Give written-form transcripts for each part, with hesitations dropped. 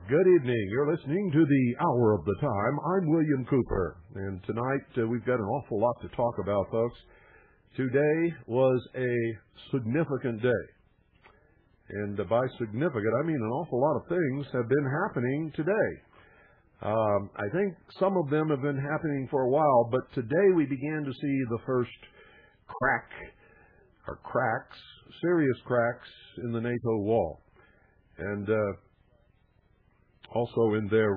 Good evening. You're listening to the Hour of the Time. I'm William Cooper, and tonight we've got an awful lot to talk about, folks. Today was a significant day, and by significant, I mean an awful lot of things have been happening today. I think some of them have been happening for a while, but today we began to see the first serious cracks in the NATO wall, and also in their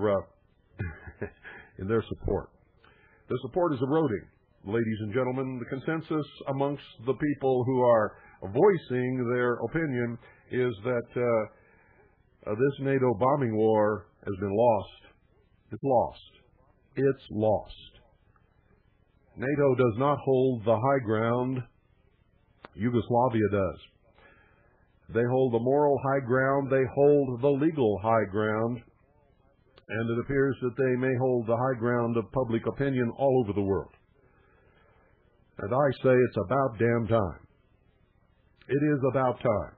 support. The support is eroding, ladies and gentlemen. The consensus amongst the people who are voicing their opinion is that this NATO bombing war has been lost. It's lost. It's lost. NATO does not hold the high ground. Yugoslavia does. They hold the moral high ground. They hold the legal high ground. And it appears that they may hold the high ground of public opinion all over the world. And I say it's about damn time. It is about time.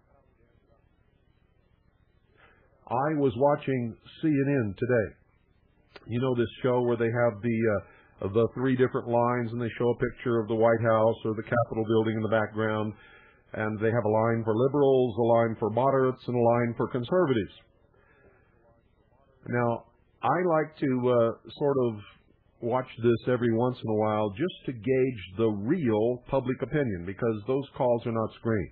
I was watching CNN today. You know this show where they have the three different lines, and they show a picture of the White House or the Capitol building in the background, and they have a line for liberals, a line for moderates, and a line for conservatives. Now, I like to sort of watch this every once in a while just to gauge the real public opinion, because those calls are not screened.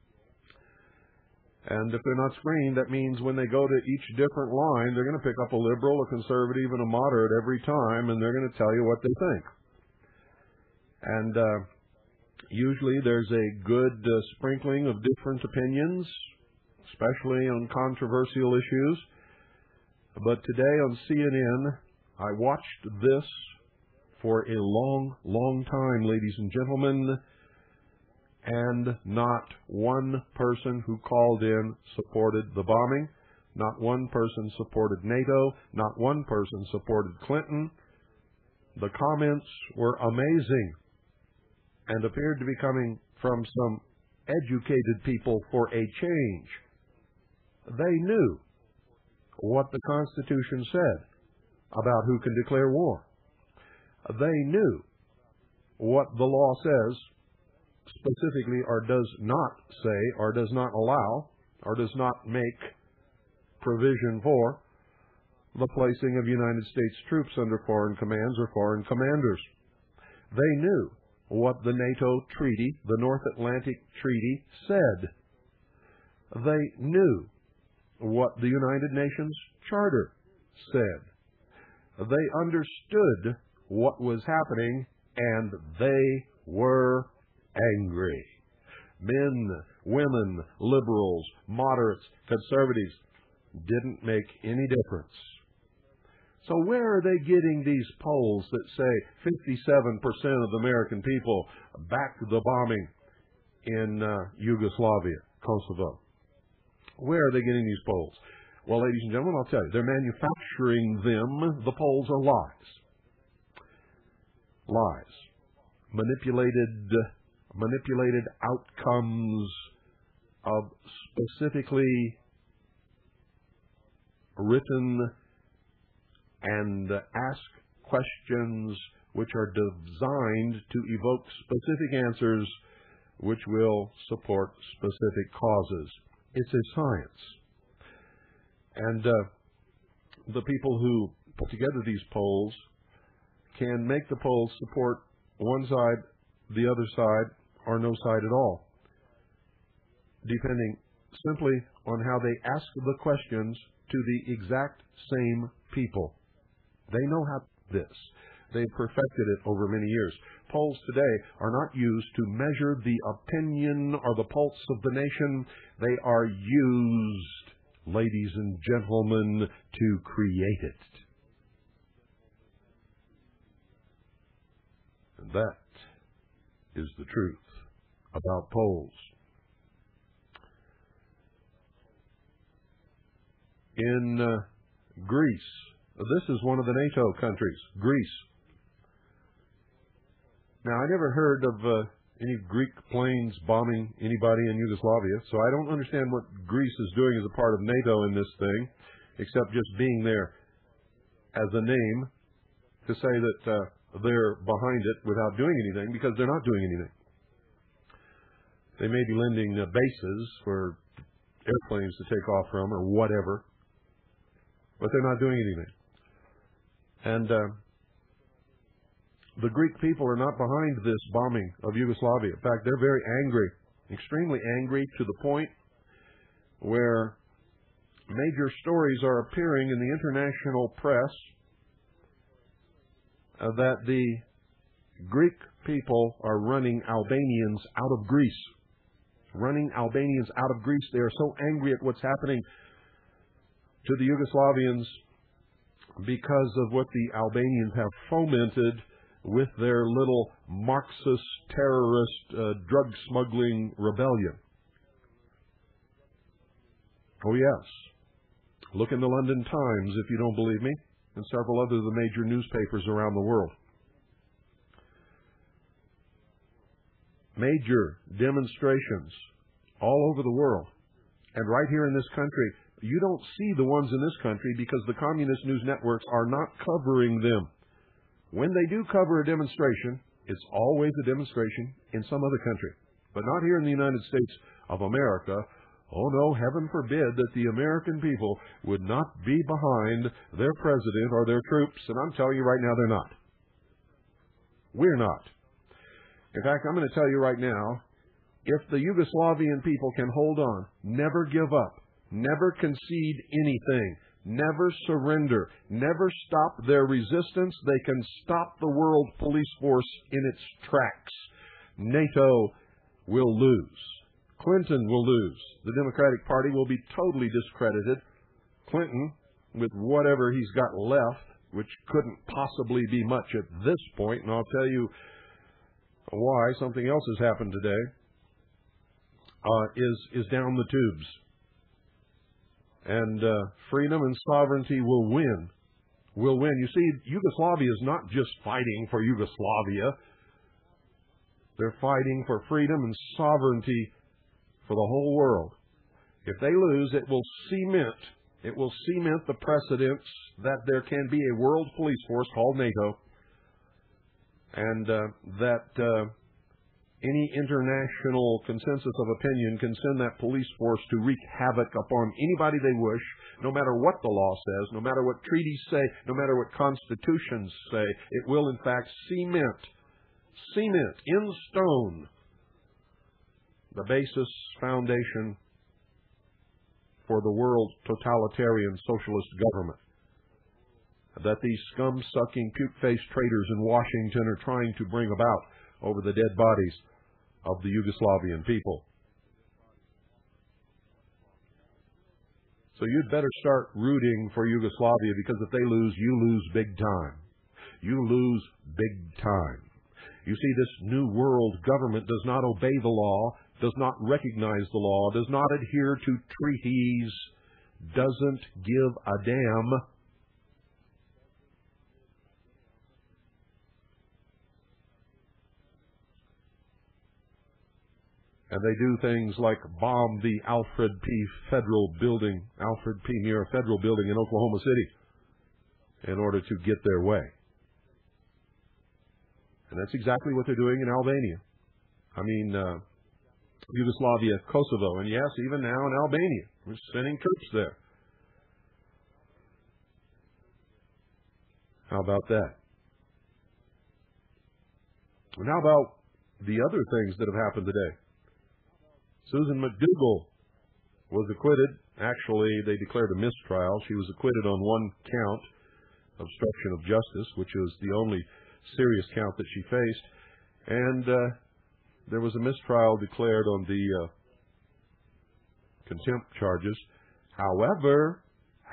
And if they're not screened, that means when they go to each different line, they're going to pick up a liberal, a conservative, and a moderate every time, and they're going to tell you what they think. And usually there's a good sprinkling of different opinions, especially on controversial issues. But today on CNN, I watched this for a long, long time, ladies and gentlemen, and not one person who called in supported the bombing. Not one person supported NATO. Not one person supported Clinton. The comments were amazing and appeared to be coming from some educated people for a change. They knew what the Constitution said about who can declare war. They knew what the law says specifically, or does not say, or does not allow, or does not make provision for the placing of United States troops under foreign commands or foreign commanders. They knew what the NATO treaty, the North Atlantic Treaty, said. They knew what the United Nations Charter said. They understood what was happening, and they were angry. Men, women, liberals, moderates, conservatives, didn't make any difference. So where are they getting these polls that say 57% of the American people backed the bombing in Yugoslavia, Kosovo? Where are they getting these polls? Well, ladies and gentlemen, I'll tell you, they're manufacturing them. The polls are lies. Lies. Manipulated outcomes of specifically written and asked questions which are designed to evoke specific answers which will support specific causes. It's a science. And the people who put together these polls can make the polls support one side, the other side, or no side at all, depending simply on how they ask the questions to the exact same people. They know how this. They've perfected it over many years. Polls today are not used to measure the opinion or the pulse of the nation. They are used, ladies and gentlemen, to create it. And that is the truth about polls. In Greece, this is one of the NATO countries, Greece. Now, I never heard of any Greek planes bombing anybody in Yugoslavia, so I don't understand what Greece is doing as a part of NATO in this thing. except just being there as a name to say that they're behind it without doing anything, because they're not doing anything. They may be lending bases for airplanes to take off from or whatever, but they're not doing anything. And the Greek people are not behind this bombing of Yugoslavia. In fact, they're very angry, extremely angry, to the point where major stories are appearing in the international press that the Greek people are running Albanians out of Greece. Running Albanians out of Greece. They are so angry at what's happening to the Yugoslavians because of what the Albanians have fomented with their little Marxist, terrorist, drug smuggling rebellion. Oh yes. Look in the London Times if you don't believe me, and several other of the major newspapers around the world. Major demonstrations all over the world. And right here in this country, you don't see the ones in this country because the communist news networks are not covering them. When they do cover a demonstration, it's always a demonstration in some other country, but not here in the United States of America. Oh no, heaven forbid that the American people would not be behind their president or their troops, and I'm telling you right now, they're not. We're not. In fact, I'm going to tell you right now, if the Yugoslavian people can hold on, never give up, never concede anything, never surrender, never stop their resistance, they can stop the world police force in its tracks. NATO will lose. Clinton will lose. The Democratic Party will be totally discredited. Clinton, with whatever he's got left, which couldn't possibly be much at this point, and I'll tell you why, something else has happened today, is down the tubes. And freedom and sovereignty will win. Will win. You see, Yugoslavia is not just fighting for Yugoslavia. They're fighting for freedom and sovereignty for the whole world. If they lose, it will cement the precedents that there can be a world police force called NATO, and that any international consensus of opinion can send that police force to wreak havoc upon anybody they wish, no matter what the law says, no matter what treaties say, no matter what constitutions say. It will, in fact, cement in stone the basis, foundation for the world's totalitarian socialist government that these scum-sucking, puke-faced traitors in Washington are trying to bring about over the dead bodies of the Yugoslavian people. So you'd better start rooting for Yugoslavia, because if they lose, you lose big time. You lose big time. You see, this new world government does not obey the law, does not recognize the law, does not adhere to treaties, doesn't give a damn. And they do things like bomb the Alfred P. Muir Federal Building in Oklahoma City in order to get their way. And that's exactly what they're doing in Albania. I mean, Yugoslavia, Kosovo, and yes, even now in Albania. We're sending troops there. How about that? And how about the other things that have happened today? Susan McDougal was acquitted. Actually, they declared a mistrial. She was acquitted on one count, obstruction of justice, which was the only serious count that she faced. And there was a mistrial declared on the contempt charges. However,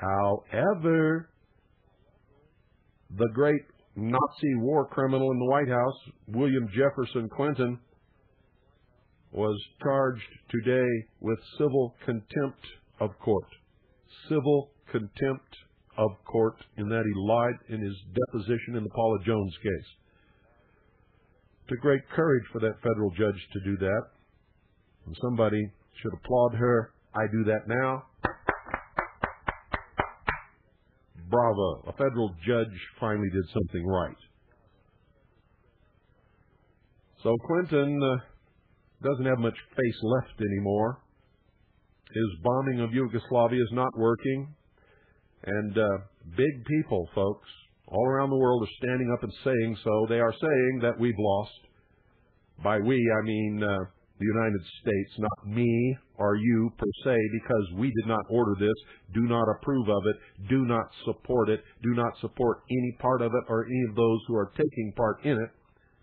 the great Nazi war criminal in the White House, William Jefferson Clinton, was charged today with civil contempt of court. Civil contempt of court, in that he lied in his deposition in the Paula Jones case. It took great courage for that federal judge to do that, and somebody should applaud her. I do that now. bravo, a federal judge finally did something right. So Clinton doesn't have much face left anymore. His bombing of Yugoslavia is not working. And big people, folks, all around the world are standing up and saying so. They are saying that we've lost. By we, I mean the United States, not me or you per se, because we did not order this, do not approve of it, do not support it, do not support any part of it or any of those who are taking part in it.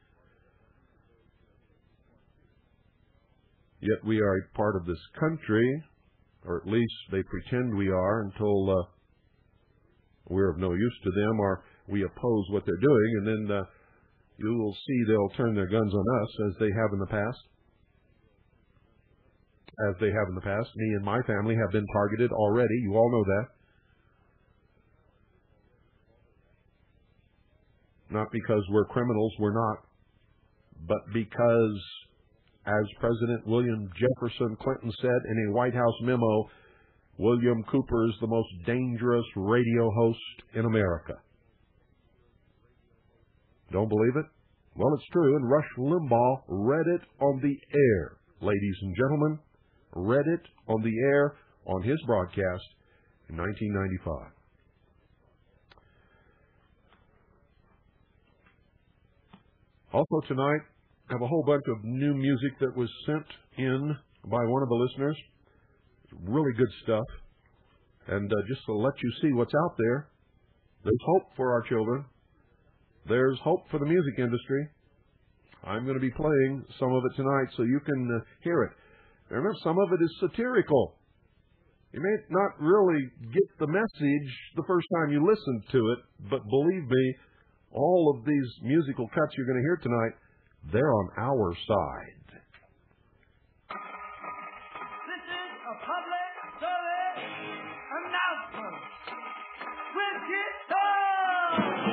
Yet we are a part of this country, or at least they pretend we are until we're of no use to them or we oppose what they're doing, and then you will see they'll turn their guns on us as they have in the past. As they have in the past. Me and my family have been targeted already. You all know that. Not because we're criminals, we're not, but because, as President William Jefferson Clinton said in a White House memo, William Cooper is the most dangerous radio host in America. Don't believe it? Well, it's true, and Rush Limbaugh read it on the air, ladies and gentlemen. Read it on the air on his broadcast in 1995. Also tonight, I have a whole bunch of new music that was sent in by one of the listeners. Really good stuff. And just to let you see what's out there, there's hope for our children. There's hope for the music industry. I'm going to be playing some of it tonight so you can hear it. Remember, some of it is satirical. You may not really get the message the first time you listen to it, but believe me, all of these musical cuts you're going to hear tonight, they're on our side. This is a public service announcement with guitar.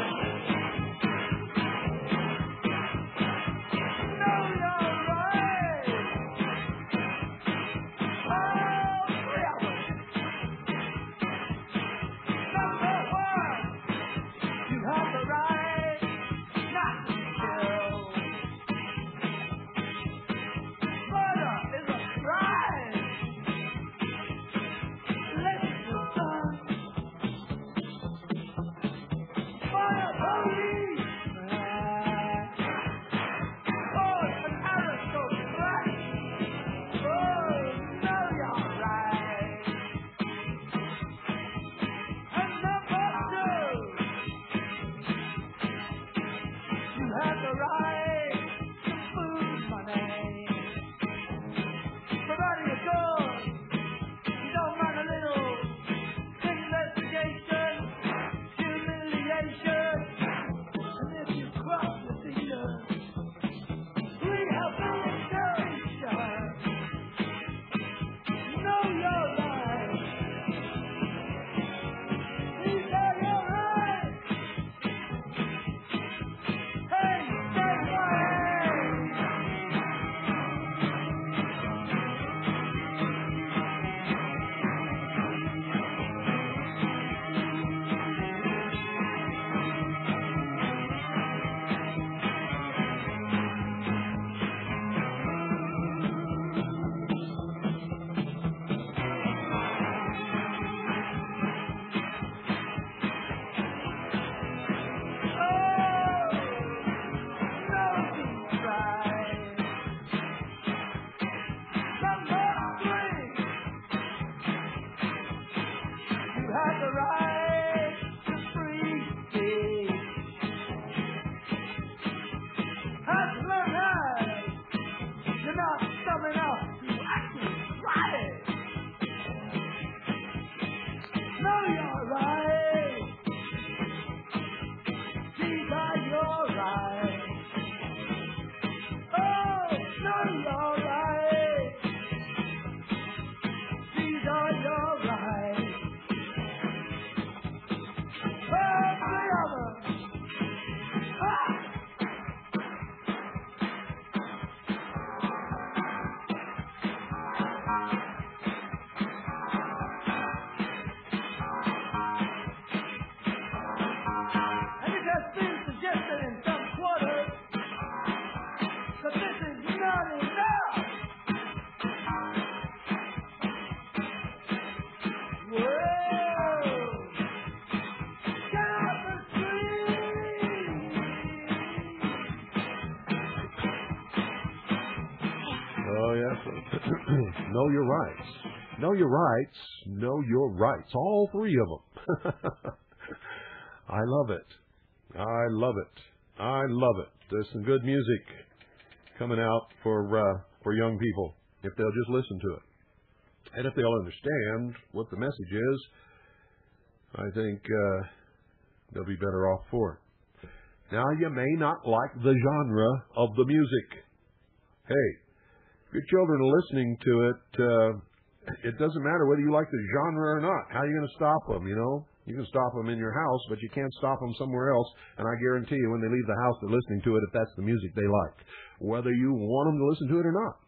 Know your rights. Know your rights. Know your rights. All three of them. I love it. I love it. I love it. There's some good music coming out for young people if they'll just listen to it. And if they'll understand what the message is, I think they'll be better off for it. Now, you may not like the genre of the music. Hey, if your children are listening to it, it doesn't matter whether you like the genre or not. How are you going to stop them, you know? You can stop them in your house, but you can't stop them somewhere else. And I guarantee you, when they leave the house, they're listening to it if that's the music they like, whether you want them to listen to it or not.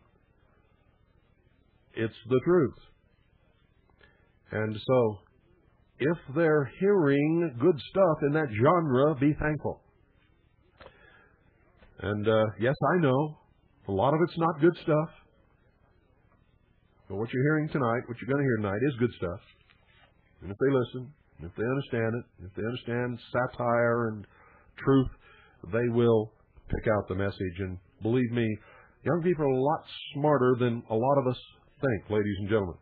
It's the truth. And so, if they're hearing good stuff in that genre, be thankful. And yes, I know, a lot of it's not good stuff. But what you're hearing tonight, what you're going to hear tonight, is good stuff. And if they listen, if they understand it, if they understand satire and truth, they will pick out the message. And believe me, young people are a lot smarter than a lot of us think, ladies and gentlemen.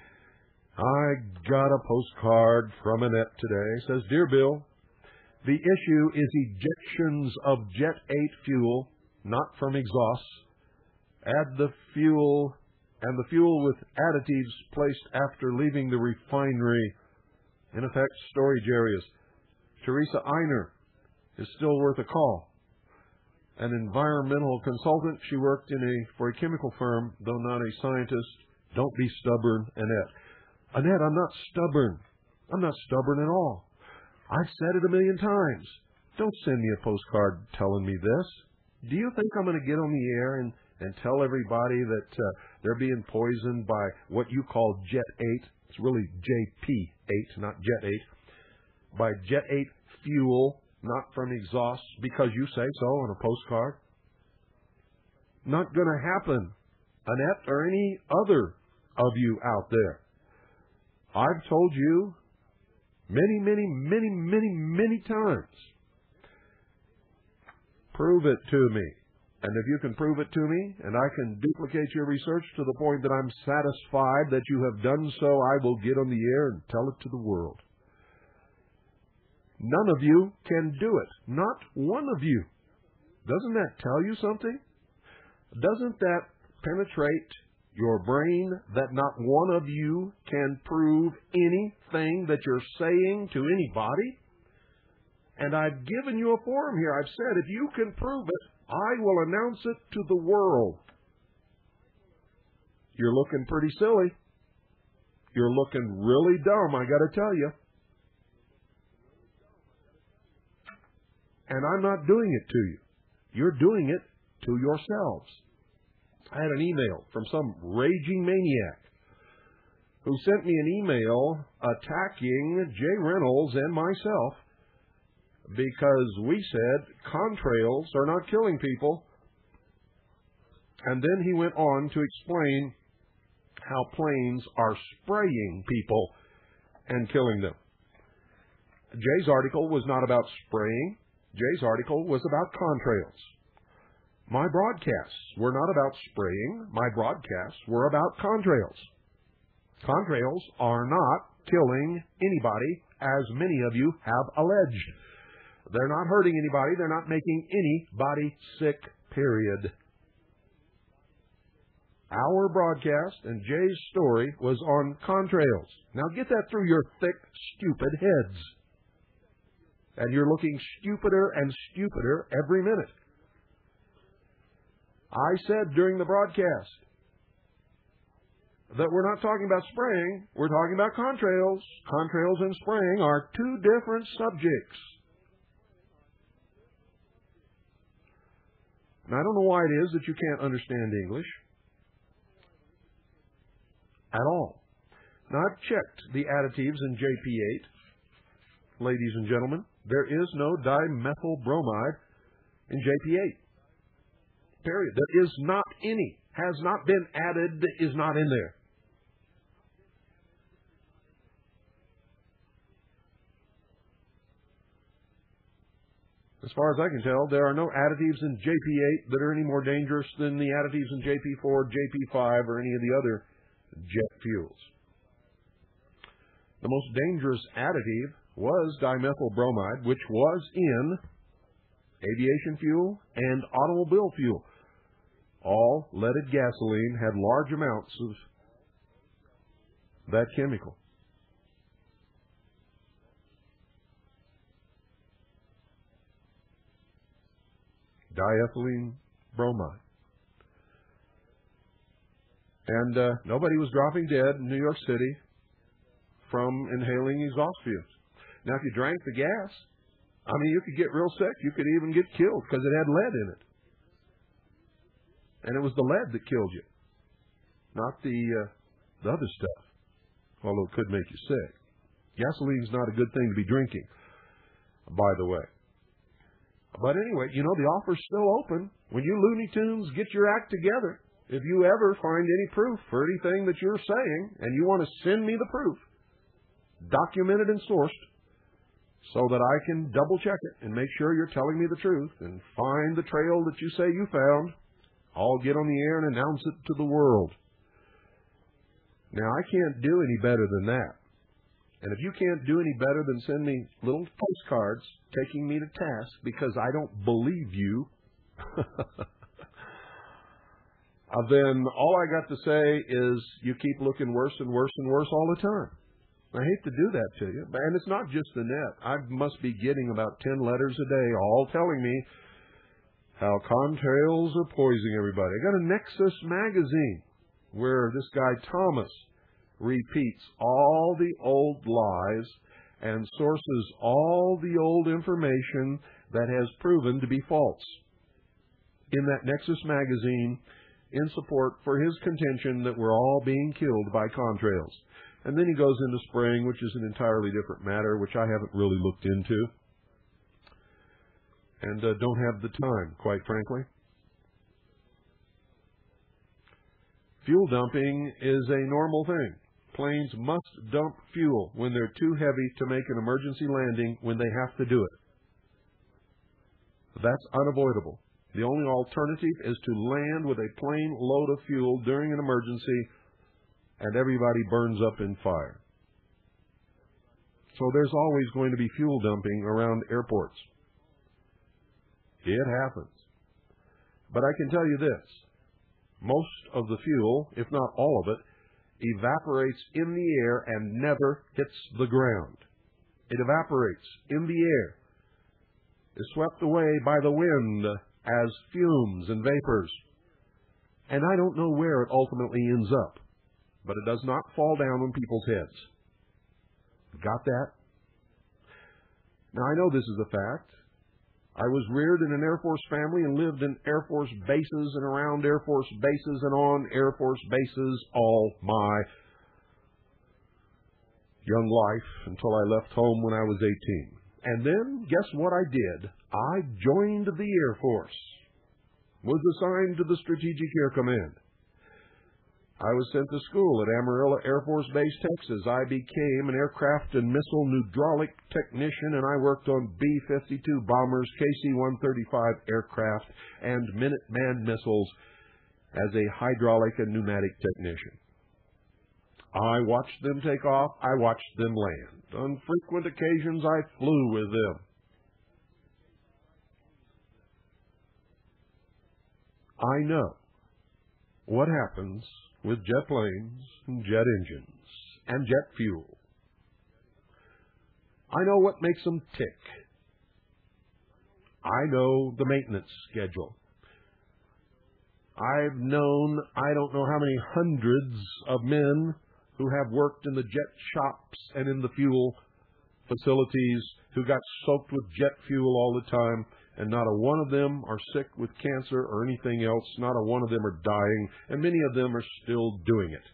I got a postcard from Annette today. It says, "Dear Bill, the issue is ejections of Jet 8 fuel, not from exhausts. Add the fuel and the fuel with additives placed after leaving the refinery. In effect, storage areas. Teresa Einer is still worth a call. An environmental consultant. She worked for a chemical firm, though not a scientist. Don't be stubborn, Annette." Annette, I'm not stubborn. I'm not stubborn at all. I've said it a million times. Don't send me a postcard telling me this. Do you think I'm going to get on the air and tell everybody that they're being poisoned by what you call Jet 8? It's really JP8, not Jet 8. By Jet 8 fuel, not from exhaust, because you say so on a postcard. Not going to happen, Annette, or any other of you out there. I've told you many times. Prove it to me. And if you can prove it to me, and I can duplicate your research to the point that I'm satisfied that you have done so, I will get on the air and tell it to the world. None of you can do it. Not one of you. Doesn't that tell you something? Doesn't that penetrate your brain that not one of you can prove anything that you're saying to anybody? And I've given you a forum here. I've said, if you can prove it, I will announce it to the world. You're looking pretty silly. You're looking really dumb, I got to tell you. And I'm not doing it to you. You're doing it to yourselves. I had an email from some raging maniac who sent me an email attacking Jay Reynolds and myself because we said contrails are not killing people. And then he went on to explain how planes are spraying people and killing them. Jay's article was not about spraying. Jay's article was about contrails. My broadcasts were not about spraying. My broadcasts were about contrails. Contrails are not killing anybody, as many of you have alleged. They're not hurting anybody. They're not making anybody sick, period. Our broadcast and Jay's story was on contrails. Now get that through your thick, stupid heads. And you're looking stupider and stupider every minute. I said during the broadcast that we're not talking about spraying, we're talking about contrails. Contrails and spraying are two different subjects. And I don't know why it is that you can't understand English at all. Now, I've checked the additives in JP8, ladies and gentlemen. There is no dimethyl bromide in JP8. Period. There is not any. Has not been added, is not in there. As far as I can tell, there are no additives in JP8 that are any more dangerous than the additives in JP4, JP5, or any of the other jet fuels. The most dangerous additive was dimethyl bromide, which was in aviation fuel and automobile fuel. All leaded gasoline had large amounts of that chemical. Diethylene bromide. And nobody was dropping dead in New York City from inhaling exhaust fumes. Now, if you drank the gas, I mean, you could get real sick. You could even get killed because it had lead in it. And it was the lead that killed you, not the other stuff, although it could make you sick. Gasoline's not a good thing to be drinking, by the way. But anyway, you know, the offer's still open. When you Looney Tunes get your act together, if you ever find any proof for anything that you're saying and you want to send me the proof, documented and sourced, so that I can double check it and make sure you're telling me the truth and find the trail that you say you found, I'll get on the air and announce it to the world. Now, I can't do any better than that. And if you can't do any better than send me little postcards taking me to task because I don't believe you, then all I got to say is you keep looking worse and worse and worse all the time. I hate to do that to you. And it's not just the net. I must be getting about 10 letters a day all telling me how contrails are poisoning everybody. I got a Nexus magazine where this guy Thomas repeats all the old lies and sources all the old information that has proven to be false in that Nexus magazine in support for his contention that we're all being killed by contrails. And then he goes into spraying, which is an entirely different matter, which I haven't really looked into and don't have the time, quite frankly. Fuel dumping is a normal thing. Planes must dump fuel when they're too heavy to make an emergency landing when they have to do it. That's unavoidable. The only alternative is to land with a plane load of fuel during an emergency and everybody burns up in fire. So there's always going to be fuel dumping around airports. It happens. But I can tell you this. Most of the fuel, if not all of it, evaporates in the air and never hits the ground. It evaporates in the air, is swept away by the wind as fumes and vapors. And I don't know where it ultimately ends up, but it does not fall down on people's heads. Got that? Now, I know this is a fact. I was reared in an Air Force family and lived in Air Force bases and around Air Force bases and on Air Force bases all my young life until I left home when I was 18. And then, guess what I did? I joined the Air Force, was assigned to the Strategic Air Command. I was sent to school at Amarillo Air Force Base, Texas. I became an aircraft and missile hydraulic technician, and I worked on B-52 bombers, KC-135 aircraft, and Minuteman missiles as a hydraulic and pneumatic technician. I watched them take off. I watched them land. On frequent occasions, I flew with them. I know what happens with jet planes and jet engines and jet fuel. I know what makes them tick. I know the maintenance schedule. I've known I don't know how many hundreds of men who have worked in the jet shops and in the fuel facilities who got soaked with jet fuel all the time, and not a one of them are sick with cancer or anything else. Not a one of them are dying, and many of them are still doing it.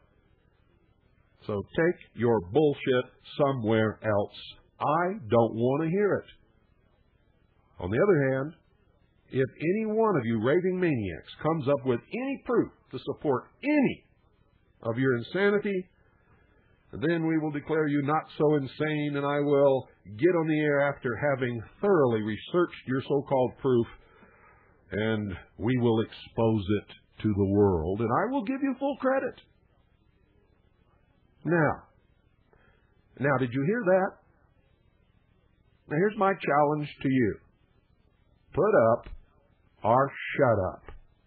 So take your bullshit somewhere else. I don't want to hear it. On the other hand, if any one of you raving maniacs comes up with any proof to support any of your insanity, then we will declare you not so insane, and I will get on the air after having thoroughly researched your so-called proof, and we will expose it to the world, and I will give you full credit. Now, did you hear that? Now, here's my challenge to you. Put up or shut up.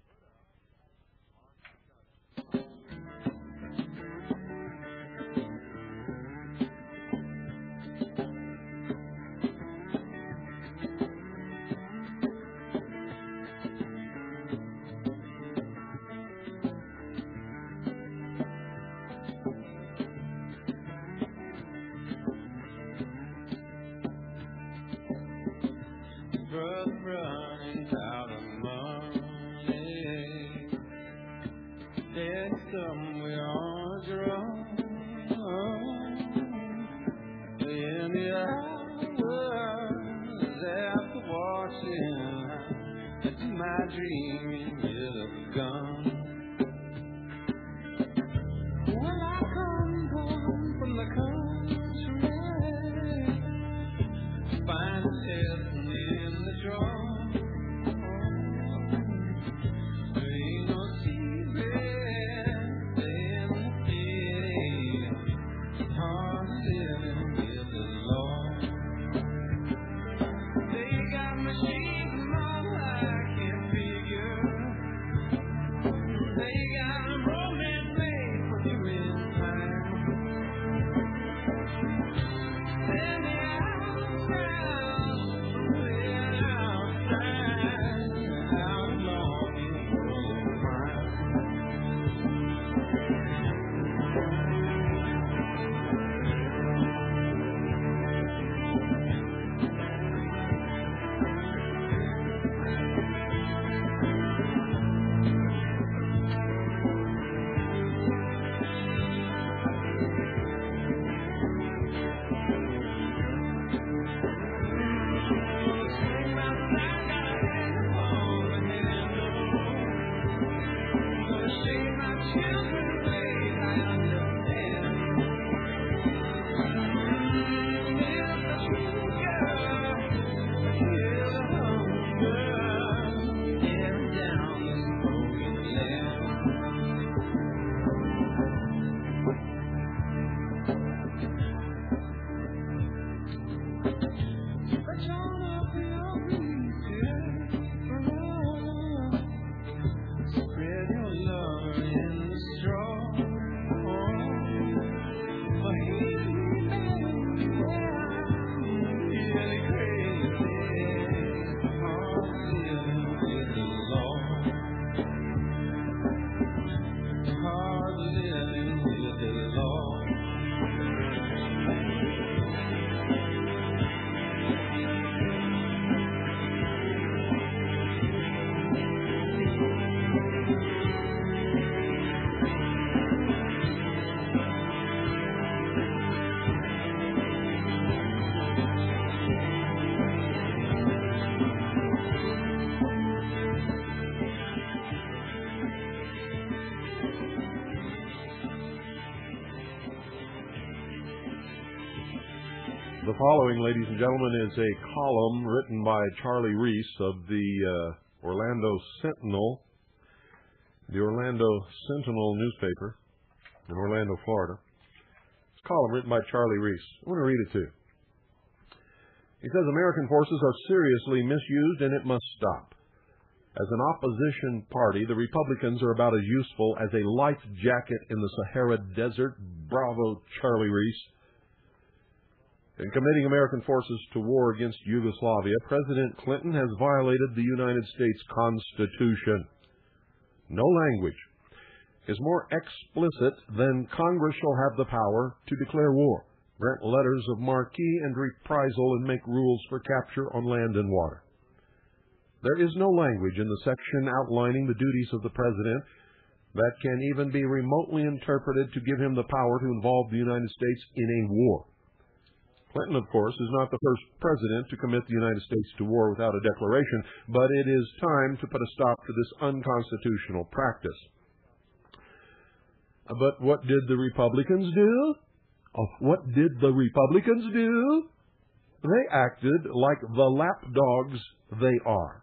The following, ladies and gentlemen, is a column written by Charlie Reese of the Orlando Sentinel, the Orlando Sentinel newspaper in Orlando, Florida. It's a column written by Charlie Reese. I want to read it to you. He says, American forces are seriously misused and it must stop. As an opposition party, the Republicans are about as useful as a life jacket in the Sahara Desert. Bravo, Charlie Reese. In committing American forces to war against Yugoslavia, President Clinton has violated the United States Constitution. No language is more explicit than Congress shall have the power to declare war, grant letters of marque and reprisal, and make rules for capture on land and water. There is no language in the section outlining the duties of the President that can even be remotely interpreted to give him the power to involve the United States in a war. Clinton, of course, is not the first president to commit the United States to war without a declaration, but it is time to put a stop to this unconstitutional practice. But what did the Republicans do? What did the Republicans do? They acted like the lapdogs they are.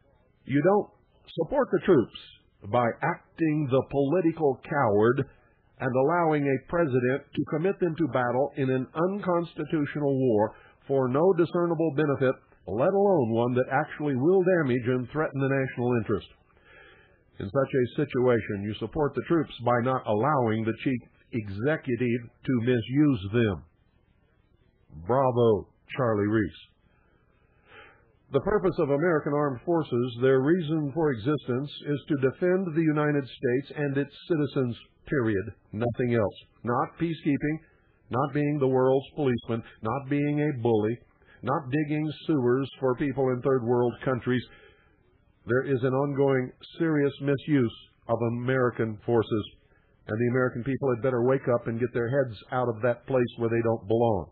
You don't support the troops by acting the political coward and allowing a president to commit them to battle in an unconstitutional war for no discernible benefit, let alone one that actually will damage and threaten the national interest. In such a situation, you support the troops by not allowing the chief executive to misuse them. Bravo, Charlie Reese. The purpose of American armed forces, their reason for existence, is to defend the United States and its citizens, period. Nothing else. Not peacekeeping, not being the world's policeman, not being a bully, not digging sewers for people in third world countries. There is an ongoing serious misuse of American forces, and the American people had better wake up and get their heads out of that place where they don't belong.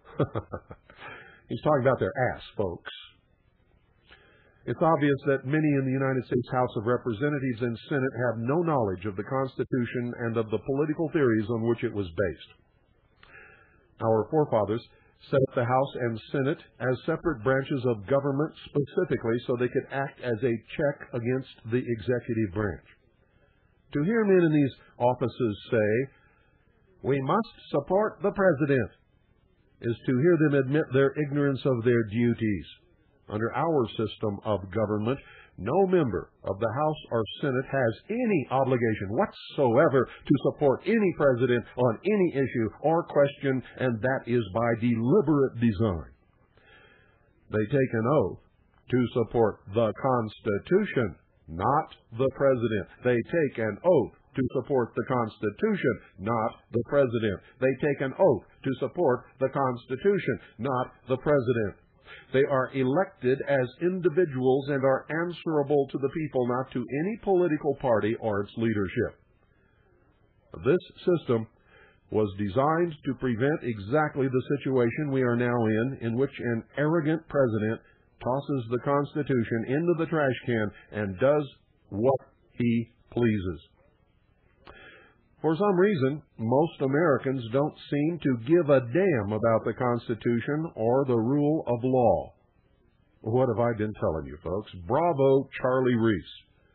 He's talking about their ass, folks. It's obvious that many in the United States House of Representatives and Senate have no knowledge of the Constitution and of the political theories on which it was based. Our forefathers set up the House and Senate as separate branches of government specifically so they could act as a check against the executive branch. To hear men in these offices say, "We must support the President," is to hear them admit their ignorance of their duties. Under our system of government, no member of the House or Senate has any obligation whatsoever to support any president on any issue or question, and that is by deliberate design. They take an oath to support the Constitution, not the president. They take an oath to support the Constitution, not the president. They take an oath to support the Constitution, not the president. They are elected as individuals and are answerable to the people, not to any political party or its leadership. This system was designed to prevent exactly the situation we are now in which an arrogant president tosses the Constitution into the trash can and does what he pleases. For some reason, most Americans don't seem to give a damn about the Constitution or the rule of law. What have I been telling you, folks? Bravo, Charlie Reese.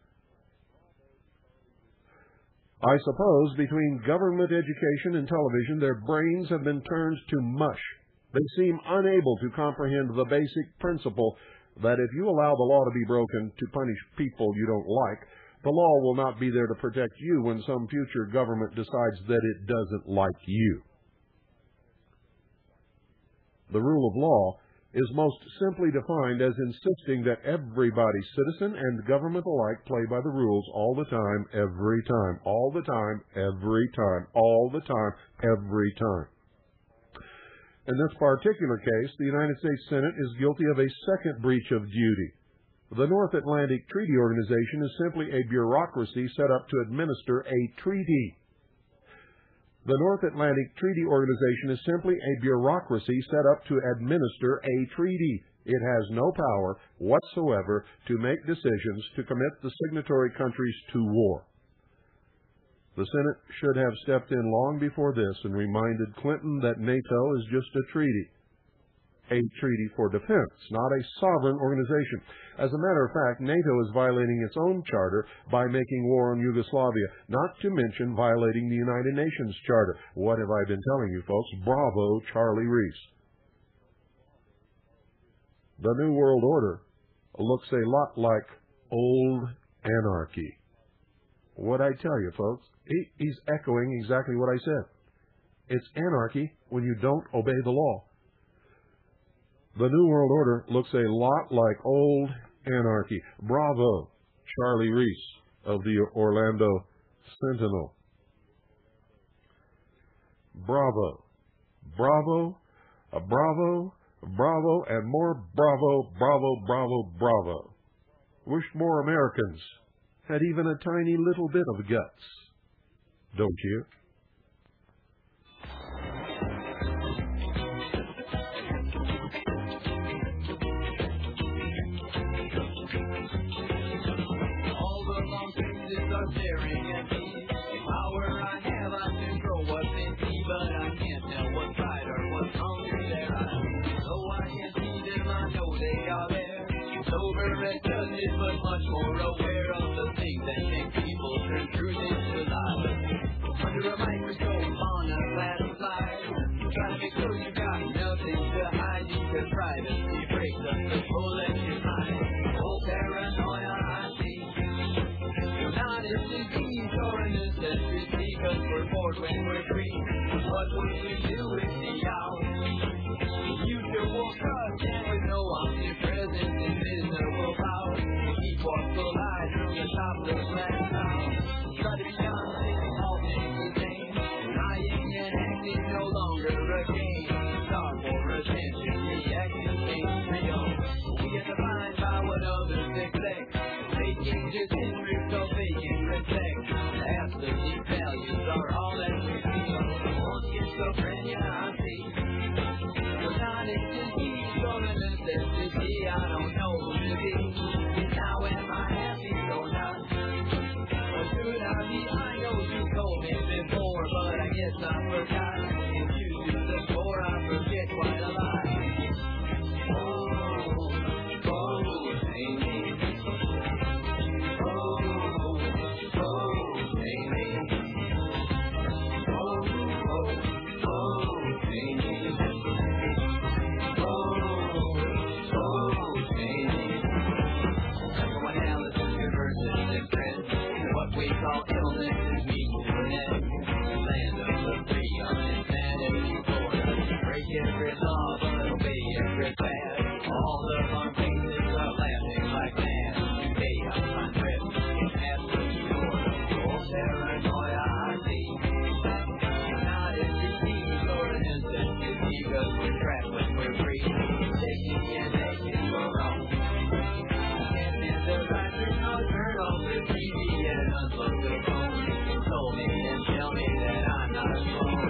I suppose between government education and television, their brains have been turned to mush. They seem unable to comprehend the basic principle that if you allow the law to be broken to punish people you don't like, the law will not be there to protect you when some future government decides that it doesn't like you. The rule of law is most simply defined as insisting that everybody, citizen and government alike, play by the rules all the time, every time, all the time, every time, all the time, every time. In this particular case, the United States Senate is guilty of a second breach of duty. The North Atlantic Treaty Organization is simply a bureaucracy set up to administer a treaty. The North Atlantic Treaty Organization is simply a bureaucracy set up to administer a treaty. It has no power whatsoever to make decisions to commit the signatory countries to war. The Senate should have stepped in long before this and reminded Clinton that NATO is just a treaty for defense, not a sovereign organization. As a matter of fact, NATO is violating its own charter by making war on Yugoslavia, not to mention violating the United Nations Charter. What have I been telling you, folks? Bravo, Charlie Reese. The New World Order looks a lot like old anarchy. What'd I tell you, folks? He's echoing exactly what I said. It's anarchy when you don't obey the law. The New World Order looks a lot like old anarchy. Bravo, Charlie Reese of the Orlando Sentinel. Bravo, bravo, bravo, bravo, and more bravo, bravo, bravo, bravo. Wish more Americans had even a tiny little bit of guts, don't you? Staring at me. Power I have, I control what's in me, but I can't tell what's right or what's wrong in their eyes. Though I can't see them, I know they are there. Sober and judged, but much more aware of the things that make people turn truth into lies. Under a microscope. Try to make sure you got nothing to hide. You can privacy breaks up the bullet you hide. Oh, paranoia, I see. You're not a disease or a necessity, 'cause we're bored when we're free. What would we do if the hour? You still won't trust, and with no omnipresent invisible power. Keep watchful eyes from the top of the glass house. Try to be young, all things the same. Lying and acting no longer a game. Starve for attention, reaction ain't real. We get defined by what others neglect. Faking distinguish, so faking reflect. Absolute values are all that we feel. Once schizophrenia, I see. You're not a disease or a necessity. I don't know who to be. Now am I happy or not? Or should I be? I know you told me before, but I guess I forgot. If you do the score, I forget quite a lot. Amy. What we call illness is meat to an egg. Land of the free on insanity border. Break every law but obey every fad. All of our faces are laughing like mad. Today I find rest in absolute order. Oh, paranoia, I see. Not a disease or an necessity, 'cause we're trapped when we're free. Taking and making for wrong. Can't hit the right signal, turn off the TV and unplug the phone. Told me and tell me that I'm not alone.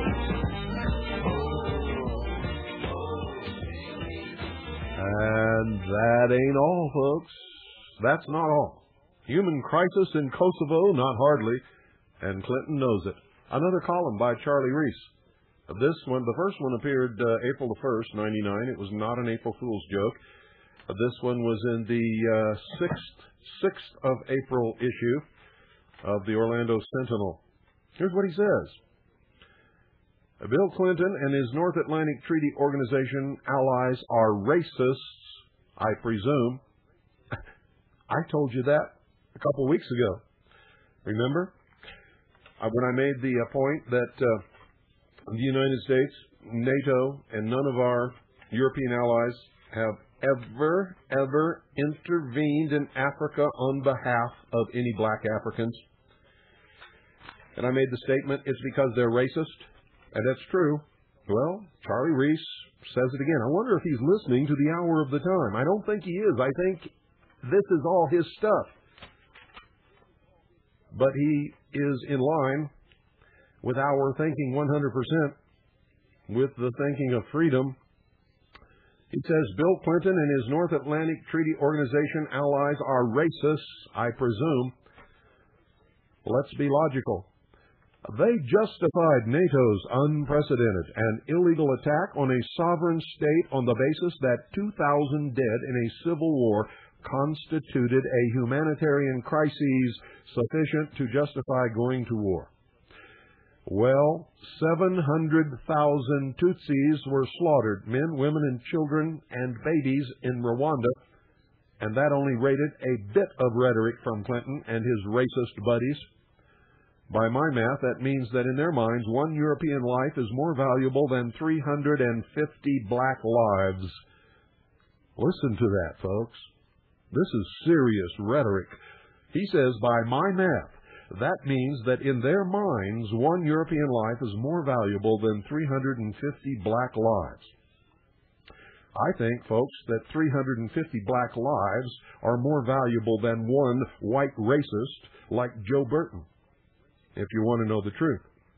And that ain't all, folks. That's not all. Human crisis in Kosovo? Not hardly. And Clinton knows it. Another column by Charlie Reese. This one, the first one appeared April the 1st, 99. It was not an April Fool's joke. This one was in the 6th of April issue of the Orlando Sentinel. Here's what he says. Bill Clinton and his North Atlantic Treaty Organization allies are racists, I presume. I told you that a couple weeks ago. Remember? When I made the point that the United States, NATO, and none of our European allies have ever intervened in Africa on behalf of any black Africans. And I made the statement, it's because they're racist. And that's true. Well, Charlie Reese says it again. I wonder if he's listening to the hour of the time. I don't think he is. I think this is all his stuff. But he is in line with our thinking 100%, with the thinking of freedom. He says, Bill Clinton and his North Atlantic Treaty Organization allies are racists, I presume. Let's be logical. They justified NATO's unprecedented and illegal attack on a sovereign state on the basis that 2,000 dead in a civil war constituted a humanitarian crisis sufficient to justify going to war. Well, 700,000 Tutsis were slaughtered, men, women, and children, and babies in Rwanda, and that only rated a bit of rhetoric from Clinton and his racist buddies. By my math, that means that in their minds, one European life is more valuable than 350 black lives. Listen to that, folks. This is serious rhetoric. He says, by my math, that means that in their minds, one European life is more valuable than 350 black lives. I think, folks, that 350 black lives are more valuable than one white racist like Joe Burton, if you want to know the truth.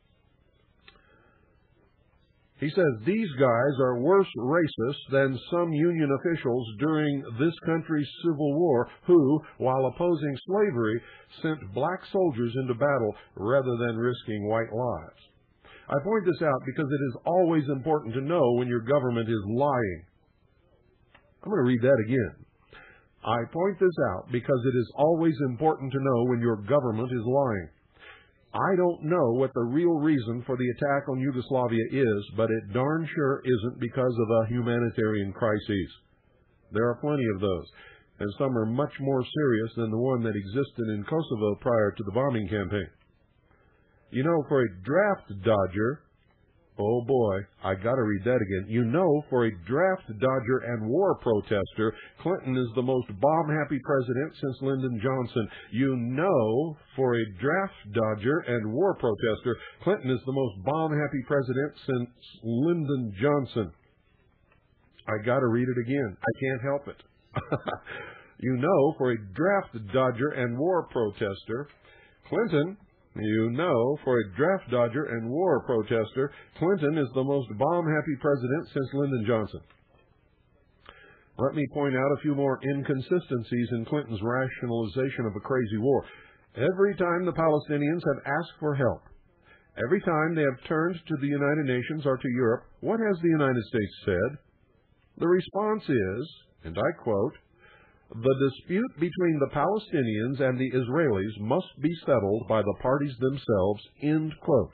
He says these guys are worse racists than some Union officials during this country's Civil War who, while opposing slavery, sent black soldiers into battle rather than risking white lives. I point this out because it is always important to know when your government is lying. I'm going to read that again. I point this out because it is always important to know when your government is lying. I don't know what the real reason for the attack on Yugoslavia is, but it darn sure isn't because of a humanitarian crisis. There are plenty of those, and some are much more serious than the one that existed in Kosovo prior to the bombing campaign. You know, for a draft dodger, oh boy, I gotta read that again. You know, for a draft dodger and war protester, Clinton is the most bomb-happy president since Lyndon Johnson. You know, for a draft dodger and war protester, Clinton is the most bomb-happy president since Lyndon Johnson. I gotta read it again. I can't help it. You know, for a draft dodger and war protester, Clinton... You know, for a draft dodger and war protester, Clinton is the most bomb-happy president since Lyndon Johnson. Let me point out a few more inconsistencies in Clinton's rationalization of a crazy war. Every time the Palestinians have asked for help, every time they have turned to the United Nations or to Europe, what has the United States said? The response is, and I quote, "The dispute between the Palestinians and the Israelis must be settled by the parties themselves," end quote.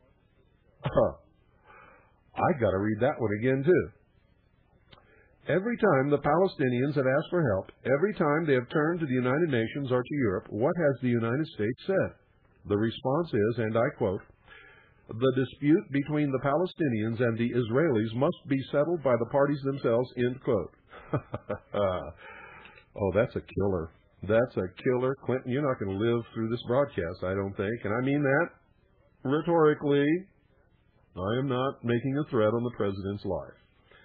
I got to read that one again, too. Every time the Palestinians have asked for help, every time they have turned to the United Nations or to Europe, what has the United States said? The response is, and I quote, "The dispute between the Palestinians and the Israelis must be settled by the parties themselves," end quote. Oh, that's a killer. That's a killer. Clinton, you're not going to live through this broadcast, I don't think. And I mean that rhetorically. I am not making a threat on the president's life.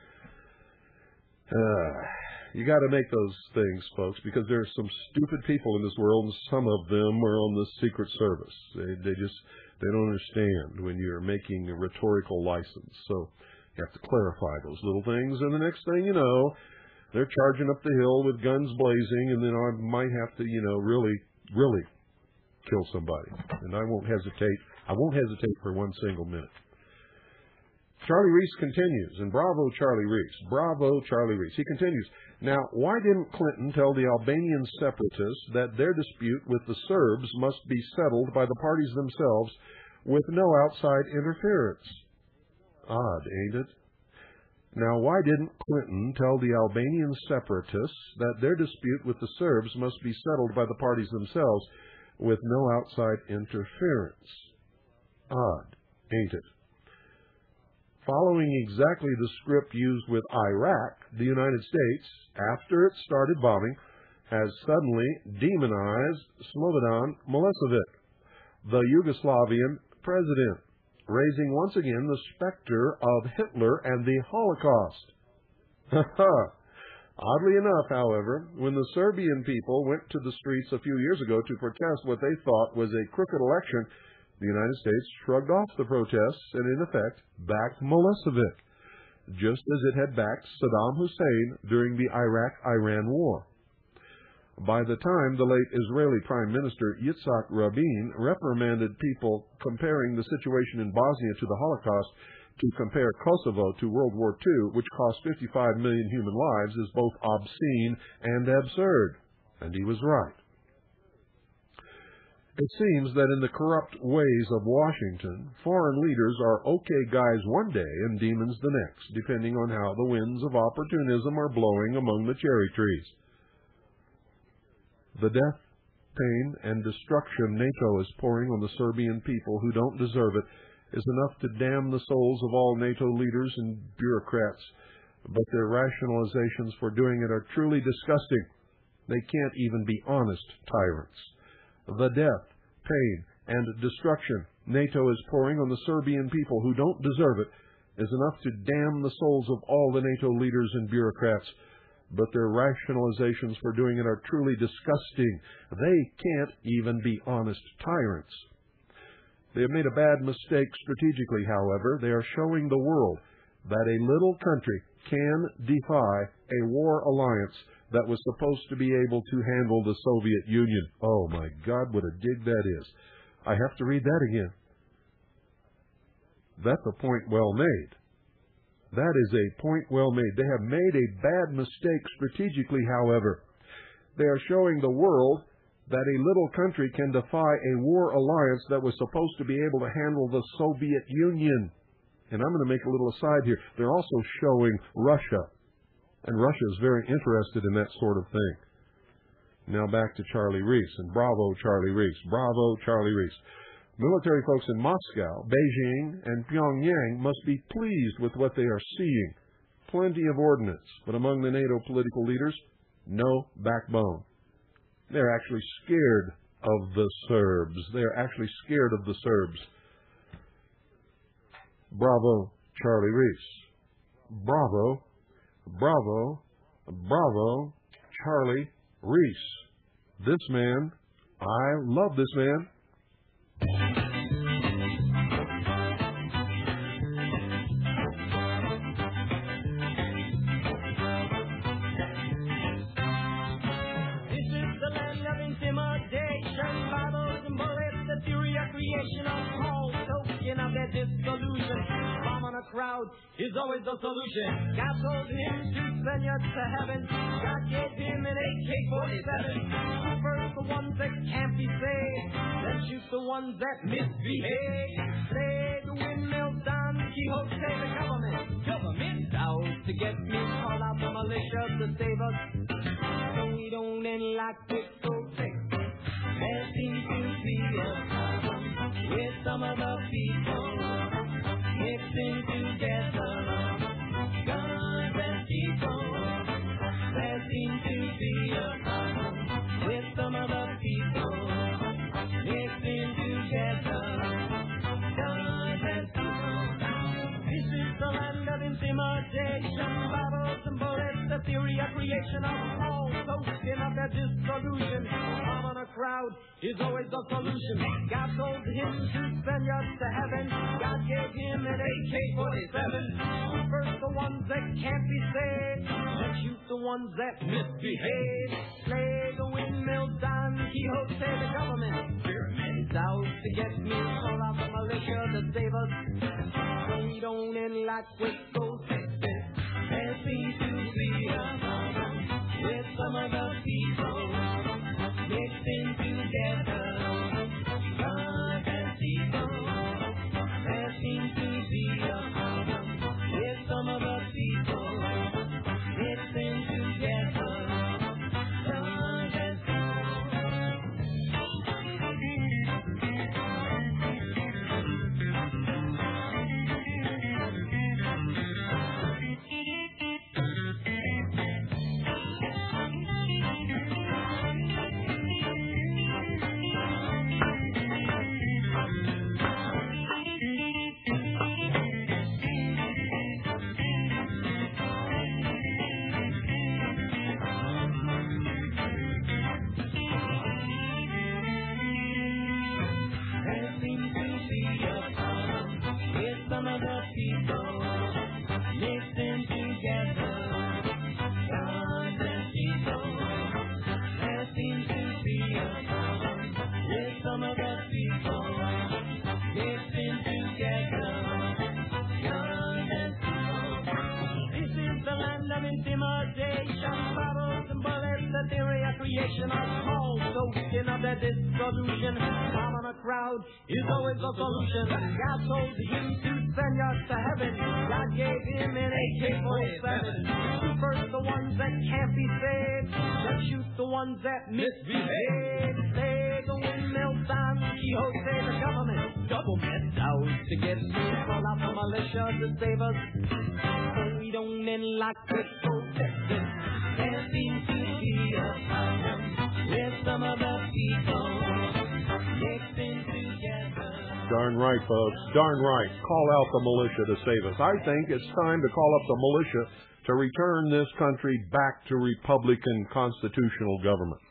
You got to make those things, folks, because there are some stupid people in this world, and some of them are on the Secret Service. They don't understand when you're making a rhetorical license. So you have to clarify those little things, and the next thing you know, they're charging up the hill with guns blazing, and then I might have to, really kill somebody. And I won't hesitate. I won't hesitate for one single minute. Charlie Reese continues, and bravo, Charlie Reese. Bravo, Charlie Reese. He continues, "Now, why didn't Clinton tell the Albanian separatists that their dispute with the Serbs must be settled by the parties themselves with no outside interference?" Odd, ain't it? Now, why didn't Clinton tell the Albanian separatists that their dispute with the Serbs must be settled by the parties themselves with no outside interference? Odd, ain't it? Following exactly the script used with Iraq, the United States, after it started bombing, has suddenly demonized Slobodan Milosevic, the Yugoslavian president, raising once again the specter of Hitler and the Holocaust. Oddly enough, however, when the Serbian people went to the streets a few years ago to protest what they thought was a crooked election, the United States shrugged off the protests and, in effect, backed Milosevic, just as it had backed Saddam Hussein during the Iraq-Iran war. By the time the late Israeli Prime Minister Yitzhak Rabin reprimanded people comparing the situation in Bosnia to the Holocaust, to compare Kosovo to World War II, which cost 55 million human lives, is both obscene and absurd. And he was right. It seems that in the corrupt ways of Washington, foreign leaders are okay guys one day and demons the next, depending on how the winds of opportunism are blowing among the cherry trees. The death, pain, and destruction NATO is pouring on the Serbian people who don't deserve it is enough to damn the souls of all NATO leaders and bureaucrats, but their rationalizations for doing it are truly disgusting. They can't even be honest tyrants. The death, pain, and destruction NATO is pouring on the Serbian people who don't deserve it is enough to damn the souls of all the NATO leaders and bureaucrats, but their rationalizations for doing it are truly disgusting. They can't even be honest tyrants. They have made a bad mistake strategically, however. They are showing the world that a little country can defy a war alliance that was supposed to be able to handle the Soviet Union. Oh, my God, what a dig that is. I have to read that again. That's a point well made. That is a point well made. They have made a bad mistake strategically, however. They are showing the world that a little country can defy a war alliance that was supposed to be able to handle the Soviet Union. And I'm going to make a little aside here. They're also showing Russia. And Russia is very interested in that sort of thing. Now back to Charlie Reese. And bravo, Charlie Reese. Bravo, Charlie Reese. Military folks in Moscow, Beijing, and Pyongyang must be pleased with what they are seeing. Plenty of ordnance, but among the NATO political leaders, no backbone. They're actually scared of the Serbs. They're actually scared of the Serbs. Bravo, Charlie Reese. Bravo, bravo, bravo, Charlie Reese. This man, I love this man. Is always the solution. God told him to send you to heaven. God gave him an AK-47. First the ones that can't be saved, then shoot the ones that misbehave. Say the windmills, Don Quixote, the government out to get me. Call out the militia to save us, so we don't end like Cisco, Texas. There seems to be a problem with some of the people mixing together guns and people. There seems to be a problem with some of the people mixing together guns and people. This is the land of intimidation, battles and bullets, the theory of creation of all token of their dissolution. Bomb on a crowd is always the solution. God told him to send us to heaven. God gave him an AK-47. First the ones that can't be saved, then shoot the ones that misbehave. Slay the windmills, Don Quixote, the government is out to get me. Call out the militia to save us, so we don't end like Cisco, Texas. There seems to be a problem with some of the people mixing together guns and people. There seems to be a problem with some of the people mixing together guns and dissolution. Bomb on a crowd is always the solution. God told him to send us to heaven. God gave him an AK-47. First the ones that can't be saved, then shoot the ones that misbehave. Say the windmills, Don Quixote, the government out to get me. Call out the militia to save us, so we don't end like Cisco, Texas. There seems to be a problem with some of the people mixing together. Darn right, folks. Darn right. Call out the militia to save us. I think it's time to call up the militia to return this country back to Republican constitutional government.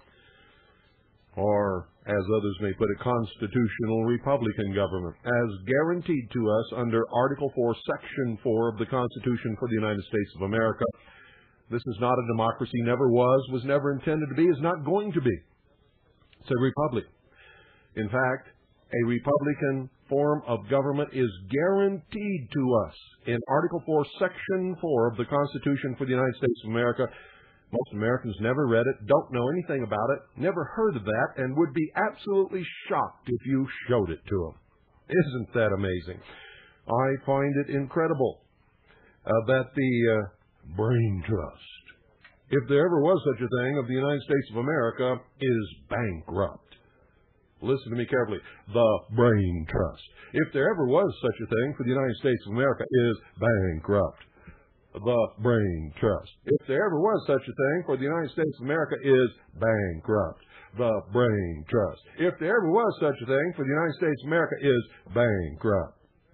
Or, as others may put it, constitutional Republican government, as guaranteed to us under Article 4, Section 4 of the Constitution for the United States of America. This is not a democracy, never was never intended to be, is not going to be. It's a republic. In fact, a Republican form of government is guaranteed to us in Article 4, Section 4 of the Constitution for the United States of America. Most Americans never read it, don't know anything about it, never heard of that, and would be absolutely shocked if you showed it to them. Isn't that amazing? I find it incredible that the brain trust, if there ever was such a thing, of the United States of America, is bankrupt. Listen to me carefully. The brain trust, if there ever was such a thing for the United States of America, is bankrupt. The brain trust, if there ever was such a thing for the United States of America, is bankrupt. The brain trust, if there ever was such a thing for the United States of America, is bankrupt.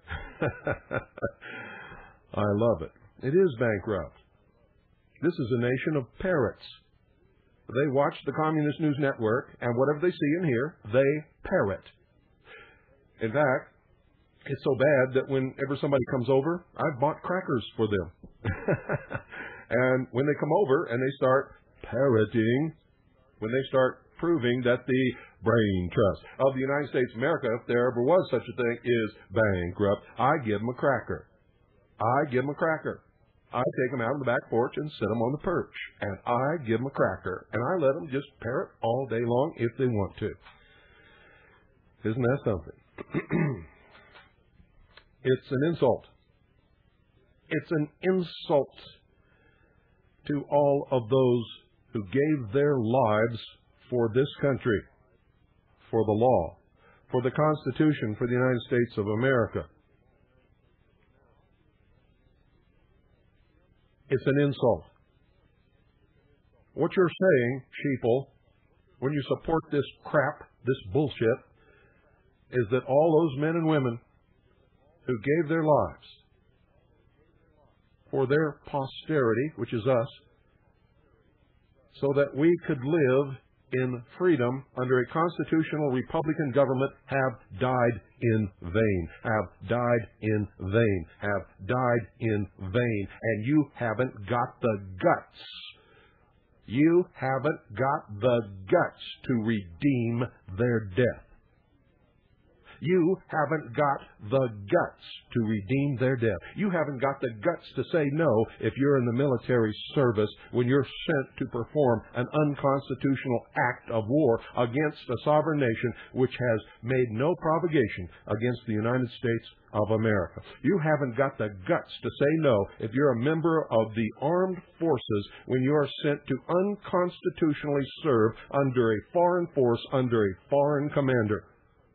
I love it. It is bankrupt. This is a nation of parrots. They watch the Communist News Network, and whatever they see and hear, they parrot. In fact, it's so bad that whenever somebody comes over, I've bought crackers for them. And when they come over and they start parroting, when they start proving that the brain trust of the United States of America, if there ever was such a thing, is bankrupt, I give them a cracker. I give them a cracker. I take them out on the back porch and sit them on the perch, and I give them a cracker, and I let them just parrot all day long if they want to. Isn't that something? It's an insult. It's an insult to all of those who gave their lives for this country, for the law, for the Constitution, for the United States of America. It's an insult. What you're saying, sheeple, when you support this crap, this bullshit, is that all those men and women who gave their lives for their posterity, which is us, so that we could live in freedom under a constitutional Republican government, have died in vain, have died in vain, have died in vain, and you haven't got the guts. You haven't got the guts to redeem their death. You haven't got the guts to redeem their death. You haven't got the guts to say no if you're in the military service when you're sent to perform an unconstitutional act of war against a sovereign nation which has made no provocation against the United States of America. You haven't got the guts to say no if you're a member of the armed forces when you are sent to unconstitutionally serve under a foreign force, under a foreign commander.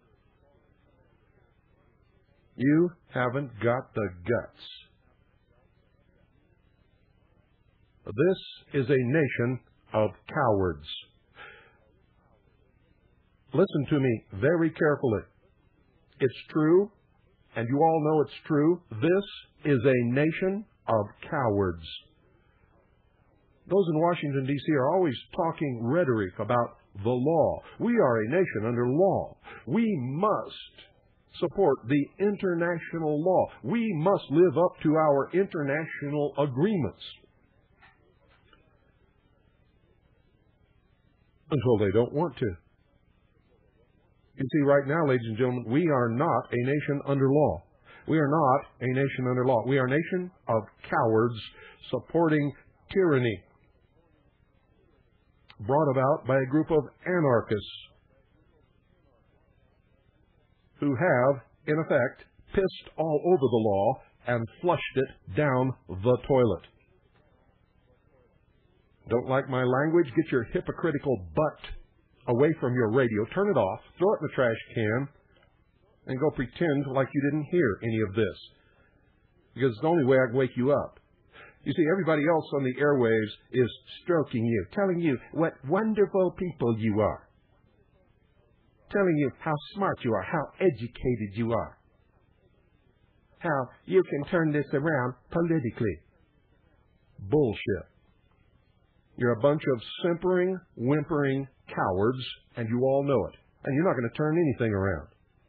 You haven't got the guts. This is a nation of cowards. Listen to me very carefully. It's true, and you all know it's true. This is a nation of cowards. Those in Washington, D.C. are always talking rhetoric about the law. We are a nation under law. We must support the international law. We must live up to our international agreements. Until they don't want to. You see, right now, ladies and gentlemen, we are not a nation under law. We are not a nation under law. We are a nation of cowards supporting tyranny brought about by a group of anarchists who have, in effect, pissed all over the law and flushed it down the toilet. Don't like my language? Get your hypocritical butt away from your radio, turn it off, throw it in the trash can, and go pretend like you didn't hear any of this. Because it's the only way I can wake you up. You see, everybody else on the airwaves is stroking you, telling you what wonderful people you are, telling you how smart you are, how educated you are, how you can turn this around politically. Bullshit. You're a bunch of simpering, whimpering cowards, and you all know it. And you're not going to turn anything around.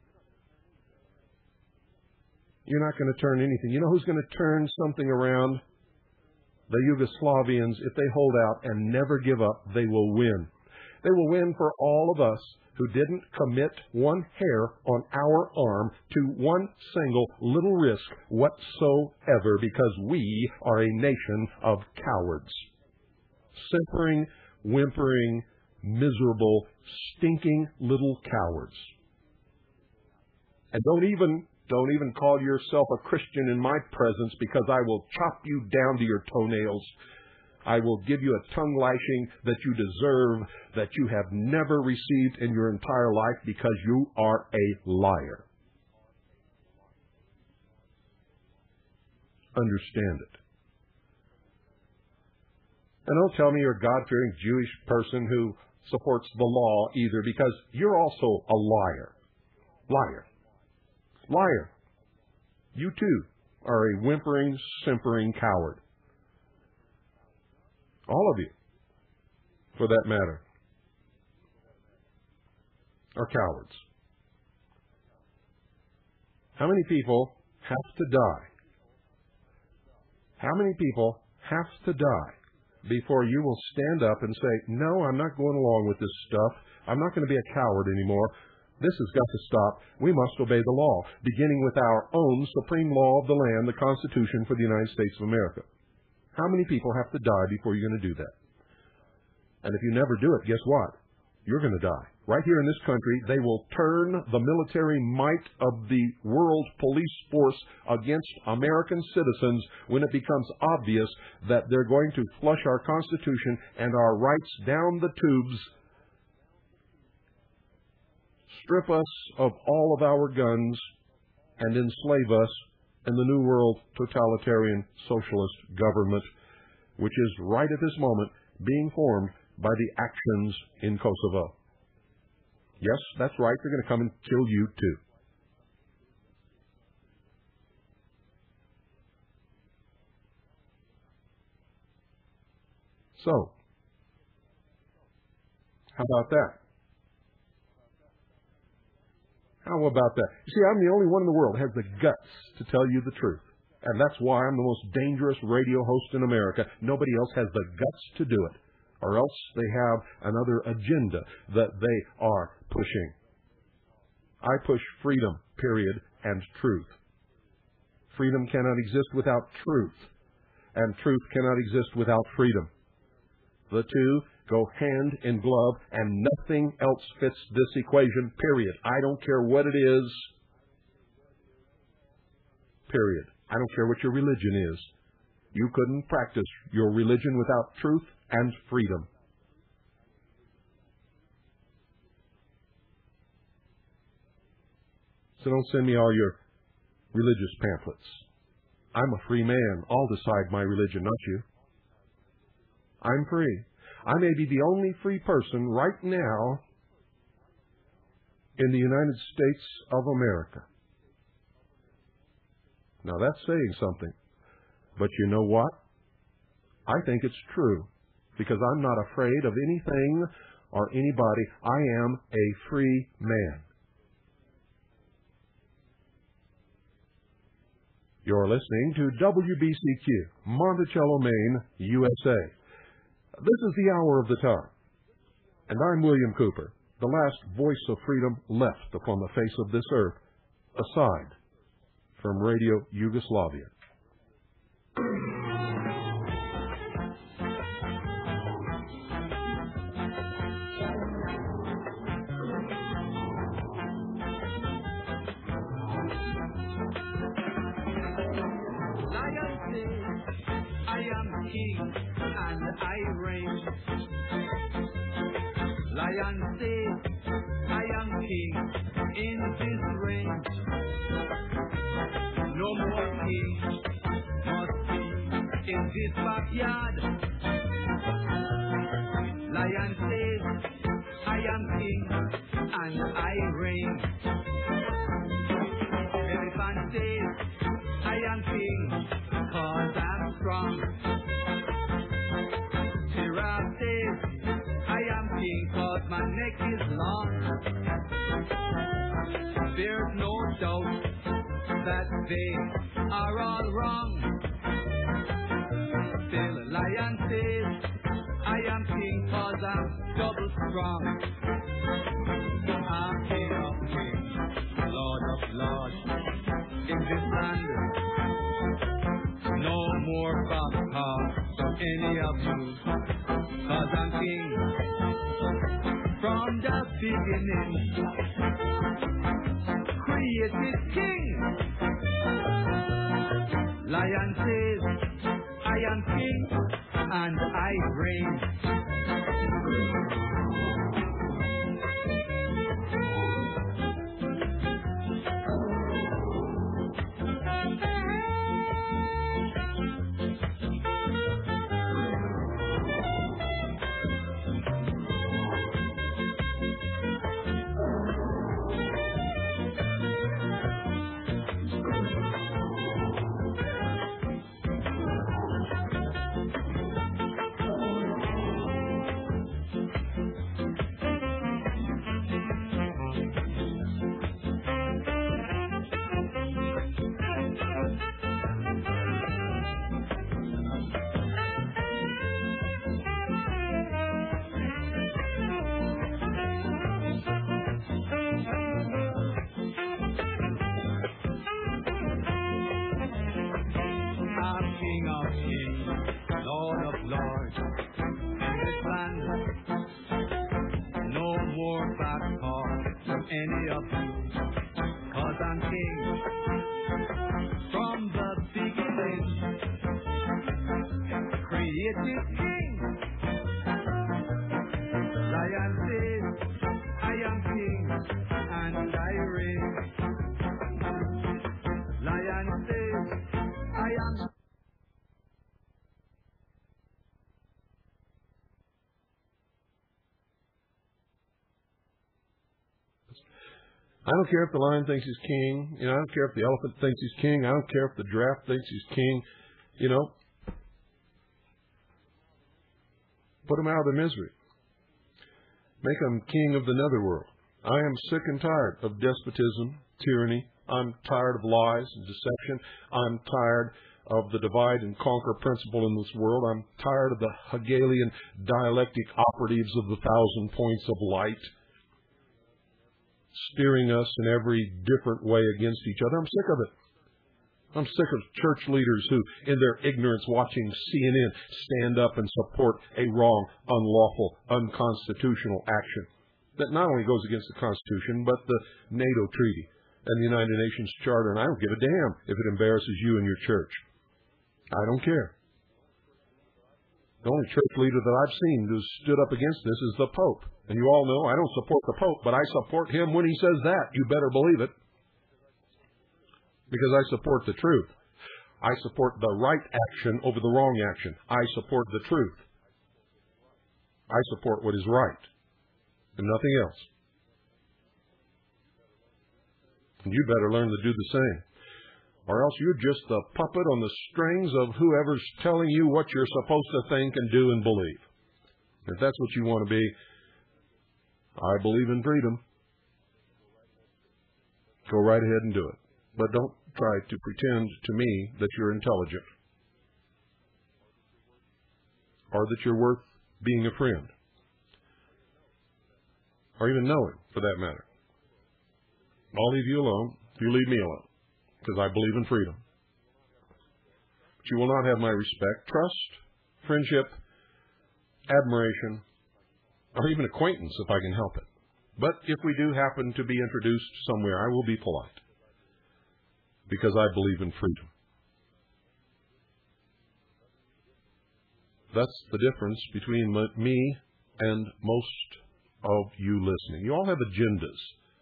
You're not going to turn anything. You know who's going to turn something around? The Yugoslavians. If they hold out and never give up, they will win. They will win for all of us who didn't commit one hair on our arm to one single little risk whatsoever, because we are a nation of cowards. simpering, whimpering, miserable, stinking little cowards. And don't even call yourself a Christian in my presence, because I will chop you down to your toenails. I will give you a tongue lashing that you deserve, that you have never received in your entire life, because you are a liar. Understand it. And don't tell me you're a God-fearing Jewish person who supports the law either, because you're also a liar. Liar. Liar. You too are a whimpering, simpering coward. All of you, for that matter, are cowards. How many people have to die? How many people have to die before you will stand up and say, no, I'm not going along with this stuff. I'm not going to be a coward anymore. This has got to stop. We must obey the law, beginning with our own supreme law of the land, the Constitution for the United States of America. How many people have to die before you're going to do that? And if you never do it, guess what? You're going to die. Right here in this country, they will turn the military might of the world police force against American citizens when it becomes obvious that they're going to flush our Constitution and our rights down the tubes, strip us of all of our guns, and enslave us in the New World totalitarian socialist government, which is right at this moment being formed by the actions in Kosovo. Yes, that's right. They're going to come and kill you too. So, how about that? How about that? You see, I'm the only one in the world that has the guts to tell you the truth. And that's why I'm the most dangerous radio host in America. Nobody else has the guts to do it. Or else they have another agenda that they are pushing. I push freedom, period, and truth. Freedom cannot exist without truth, and truth cannot exist without freedom. The two go hand in glove, and nothing else fits this equation, period. I don't care what it is, period. I don't care what your religion is. You couldn't practice your religion without truth and freedom. So don't send me all your religious pamphlets. I'm a free man. I'll decide my religion, not you. I'm free. I may be the only free person right now in the United States of America. Now that's saying something. But you know what? I think it's true, because I'm not afraid of anything or anybody. I am a free man. You're listening to WBCQ, Monticello, Maine, USA. This is the hour of the time. And I'm William Cooper, the last voice of freedom left upon the face of this earth, aside from Radio Yugoslavia. Lion says, I am king in this reign. No more king must be in this backyard. Lion says, I am king and I reign. Elephant says, I am king cause I'm strong. Giraffe says, I am king cause my neck is long. There's no doubt that they are all wrong. Still lion says, I am king cause I'm double strong. I'm king of kings, lord of lords, in this land. No more boxcar for any of you. beginning, created king. Lion says, I am king and I reign. Any of you, 'cause I'm king from the beginning, created king. Lion says, I am king and I reign. Lion says, I am. I don't care if the lion thinks he's king. I don't care if the elephant thinks he's king. I don't care if the giraffe thinks he's king. Put him out of their misery. Make him king of the netherworld. I am sick and tired of despotism, tyranny. I'm tired of lies and deception. I'm tired of the divide and conquer principle in this world. I'm tired of the Hegelian dialectic operatives of the 1,000 points of light, steering us in every different way against each other. I'm sick of it. I'm sick of church leaders who, in their ignorance, watching CNN, stand up and support a wrong, unlawful, unconstitutional action that not only goes against the Constitution, but the NATO Treaty and the United Nations Charter. And I don't give a damn if it embarrasses you and your church. I don't care. The only church leader that I've seen who's stood up against this is the Pope. And you all know I don't support the Pope, but I support him when he says that. You better believe it. Because I support the truth. I support the right action over the wrong action. I support the truth. I support what is right and nothing else. And you better learn to do the same. Or else you're just the puppet on the strings of whoever's telling you what you're supposed to think and do and believe. If that's what you want to be, I believe in freedom. Go right ahead and do it. But don't try to pretend to me that you're intelligent or that you're worth being a friend or even knowing, for that matter. I'll leave you alone if you leave me alone, because I believe in freedom. But you will not have my respect, trust, friendship, admiration, or even acquaintance if I can help it. But if we do happen to be introduced somewhere, I will be polite, because I believe in freedom. That's the difference between me and most of you listening. You all have agendas.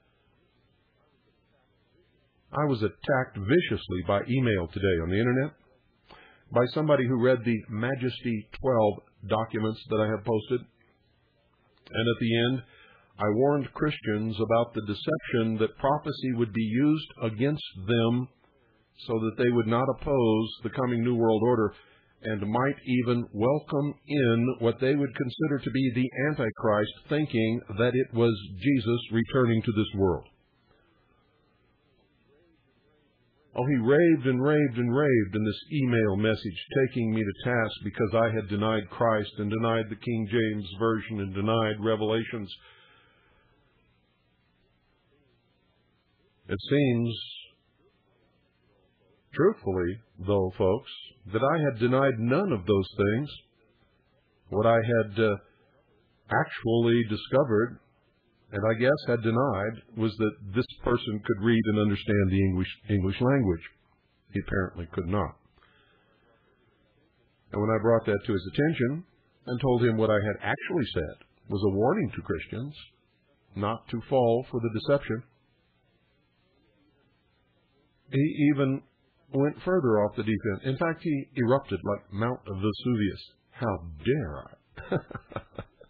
I was attacked viciously by email today on the internet by somebody who read the Majesty 12 documents that I have posted. And at the end, I warned Christians about the deception that prophecy would be used against them so that they would not oppose the coming New World Order and might even welcome in what they would consider to be the Antichrist, thinking that it was Jesus returning to this world. Oh, he raved and raved and raved in this email message, taking me to task because I had denied Christ and denied the King James Version and denied Revelations. It seems, truthfully, though, folks, that I had denied none of those things. What I had actually discovered and I guess had denied, was that this person could read and understand the English language. He apparently could not. And when I brought that to his attention and told him what I had actually said was a warning to Christians not to fall for the deception, he even went further off the deep end. In fact, he erupted like Mount Vesuvius. How dare I?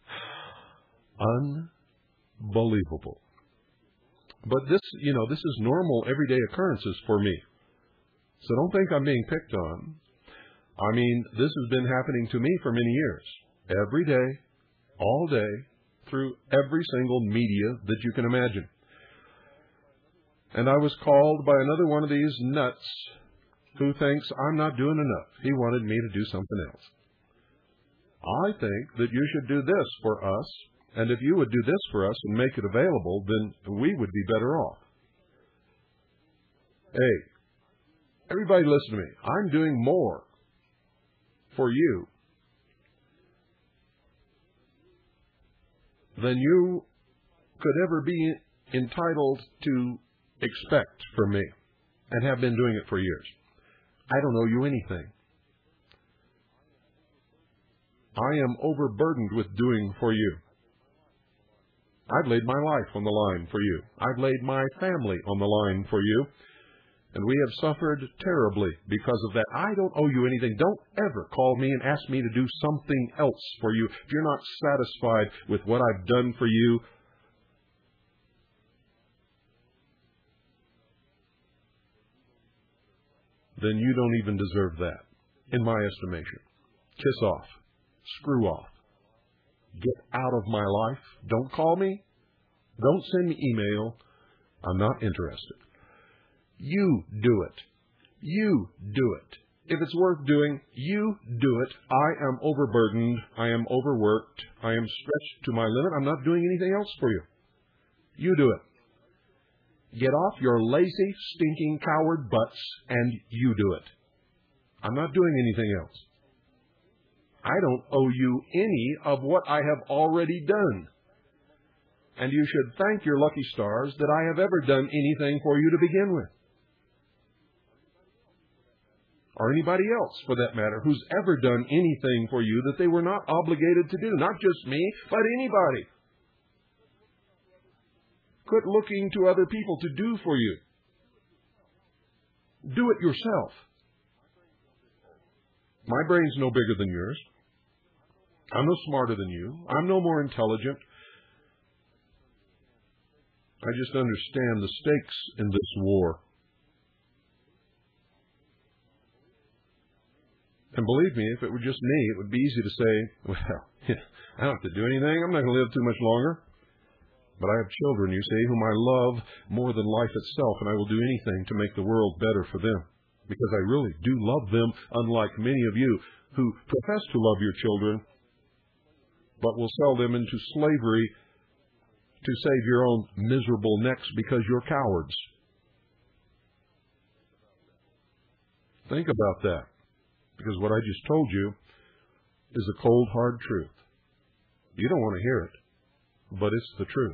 Unbelievable. But this is normal, everyday occurrences for me. So don't think I'm being picked on. I mean, this has been happening to me for many years. Every day, all day, through every single media that you can imagine. And I was called by another one of these nuts who thinks I'm not doing enough. He wanted me to do something else. I think that you should do this for us, and if you would do this for us and make it available, then we would be better off. Hey, everybody listen to me. I'm doing more for you than you could ever be entitled to expect from me, and have been doing it for years. I don't owe you anything. I am overburdened with doing for you. I've laid my life on the line for you. I've laid my family on the line for you. And we have suffered terribly because of that. I don't owe you anything. Don't ever call me and ask me to do something else for you. If you're not satisfied with what I've done for you, then you don't even deserve that, in my estimation. Kiss off. Screw off. Get out of my life. Don't call me. Don't send me email. I'm not interested. You do it. You do it. If it's worth doing, you do it. I am overburdened. I am overworked. I am stretched to my limit. I'm not doing anything else for you. You do it. Get off your lazy, stinking, coward butts, and you do it. I'm not doing anything else. I don't owe you any of what I have already done. And you should thank your lucky stars that I have ever done anything for you to begin with. Or anybody else, for that matter, who's ever done anything for you that they were not obligated to do. Not just me, but anybody. Quit looking to other people to do for you. Do it yourself. My brain's no bigger than yours. I'm no smarter than you. I'm no more intelligent. I just understand the stakes in this war. And believe me, if it were just me, it would be easy to say, well, I don't have to do anything. I'm not going to live too much longer. But I have children, you see, whom I love more than life itself, and I will do anything to make the world better for them. Because I really do love them, unlike many of you who profess to love your children, but will sell them into slavery to save your own miserable necks because you're cowards. Think about that. Because what I just told you is a cold, hard truth. You don't want to hear it, but it's the truth.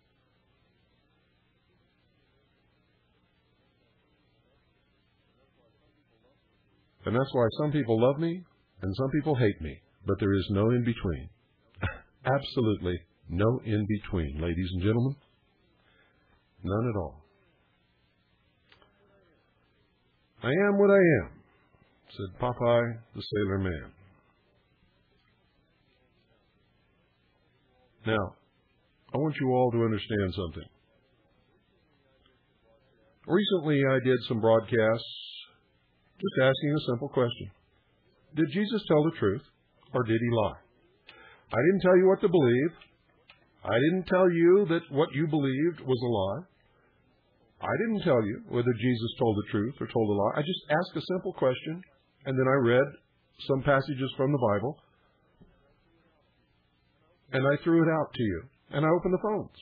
And that's why some people love me and some people hate me, but there is no in between. Absolutely no in between, ladies and gentlemen. None at all. I am what I am, said Popeye the Sailor Man. Now, I want you all to understand something. Recently, I did some broadcasts just asking a simple question. Did Jesus tell the truth, or did he lie? I didn't tell you what to believe. I didn't tell you that what you believed was a lie. I didn't tell you whether Jesus told the truth or told a lie. I just asked a simple question, and then I read some passages from the Bible, and I threw it out to you, and I opened the phones.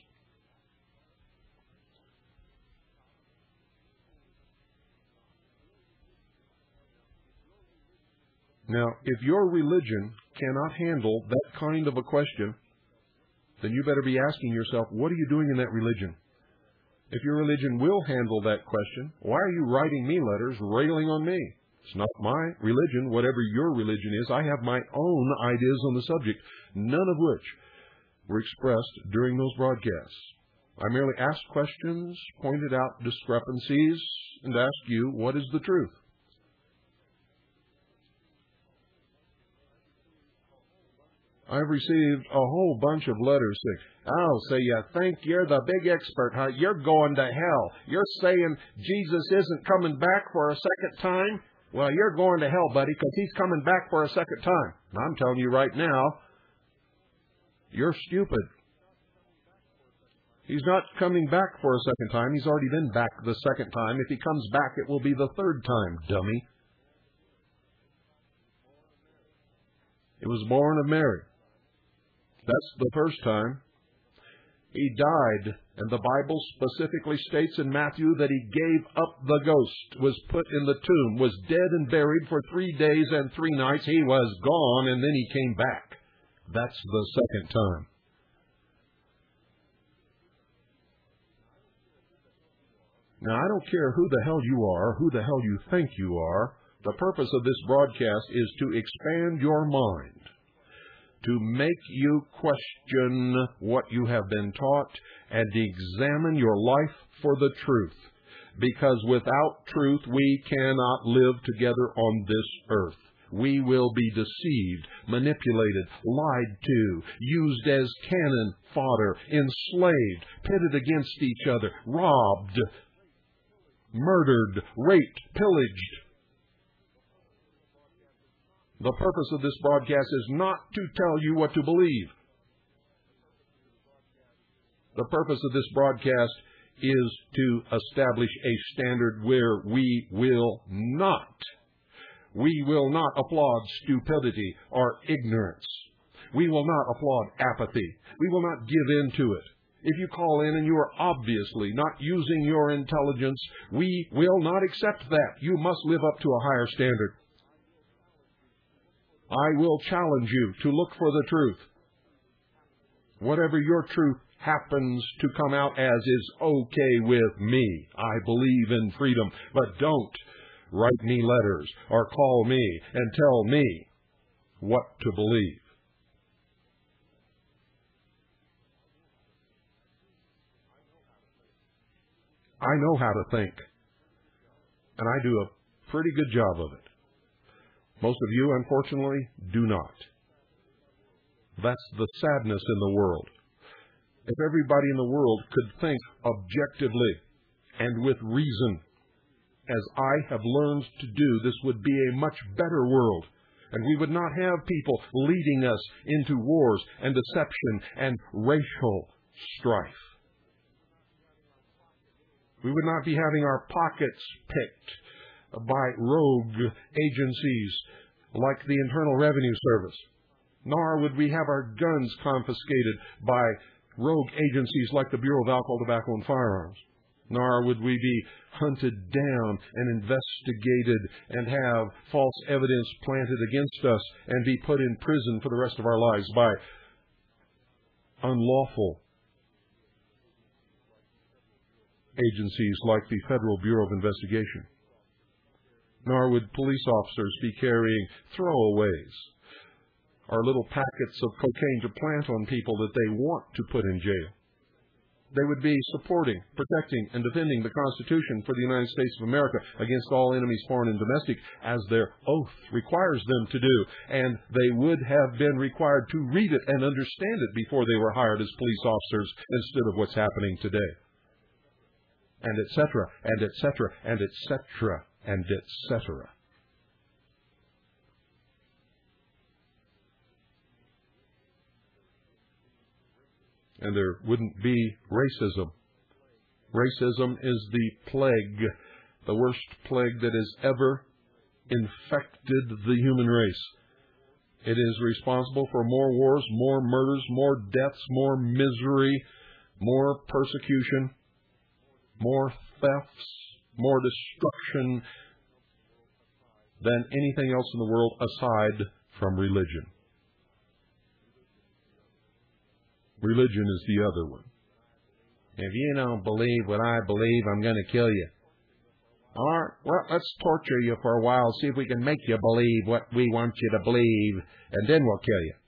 Now, if your religion cannot handle that kind of a question, then you better be asking yourself, what are you doing in that religion? If your religion will handle that question, why are you writing me letters railing on me? It's not my religion, whatever your religion is. I have my own ideas on the subject, none of which were expressed during those broadcasts. I merely asked questions, pointed out discrepancies, and asked you, what is the truth? I've received a whole bunch of letters saying, oh, so you think you're the big expert, huh? You're going to hell. You're saying Jesus isn't coming back for a second time? Well, you're going to hell, buddy, because he's coming back for a second time. And I'm telling you right now, you're stupid. He's not coming back for a second time. He's already been back the second time. If he comes back, it will be the third time, dummy. It was born of Mary. That's the first time. He died, and the Bible specifically states in Matthew that he gave up the ghost, was put in the tomb, was dead and buried for 3 days and 3 nights. He was gone, and then he came back. That's the second time. Now, I don't care who the hell you are, who the hell you think you are. The purpose of this broadcast is to expand your mind, to make you question what you have been taught and examine your life for the truth. Because without truth, we cannot live together on this earth. We will be deceived, manipulated, lied to, used as cannon fodder, enslaved, pitted against each other, robbed, murdered, raped, pillaged. The purpose of this broadcast is not to tell you what to believe. The purpose of this broadcast is to establish a standard where we will not applaud stupidity or ignorance. We will not applaud apathy. We will not give in to it. If you call in and you are obviously not using your intelligence, we will not accept that. You must live up to a higher standard. I will challenge you to look for the truth. Whatever your truth happens to come out as is okay with me. I believe in freedom, but don't write me letters or call me and tell me what to believe. I know how to think, and I do a pretty good job of it. Most of you, unfortunately, do not. That's the sadness in the world. If everybody in the world could think objectively and with reason, as I have learned to do, this would be a much better world. And we would not have people leading us into wars and deception and racial strife. We would not be having our pockets picked by rogue agencies like the Internal Revenue Service. Nor would we have our guns confiscated by rogue agencies like the Bureau of Alcohol, Tobacco, and Firearms. Nor would we be hunted down and investigated and have false evidence planted against us and be put in prison for the rest of our lives by unlawful agencies like the Federal Bureau of Investigation. Nor would police officers be carrying throwaways or little packets of cocaine to plant on people that they want to put in jail. They would be supporting, protecting, and defending the Constitution for the United States of America against all enemies, foreign and domestic, as their oath requires them to do. And they would have been required to read it and understand it before they were hired as police officers instead of what's happening today. And et cetera, and et cetera, and et cetera, and et cetera. And there wouldn't be racism. Racism is the plague, the worst plague that has ever infected the human race. It is responsible for more wars, more murders, more deaths, more misery, more persecution, more thefts, more destruction than anything else in the world aside from religion. Religion is the other one. If you don't believe what I believe, I'm going to kill you. All right, well, let's torture you for a while, see if we can make you believe what we want you to believe, and then we'll kill you.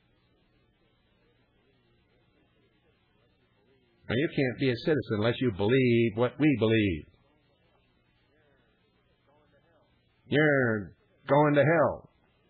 Now, you can't be a citizen unless you believe what we believe. You're going to hell.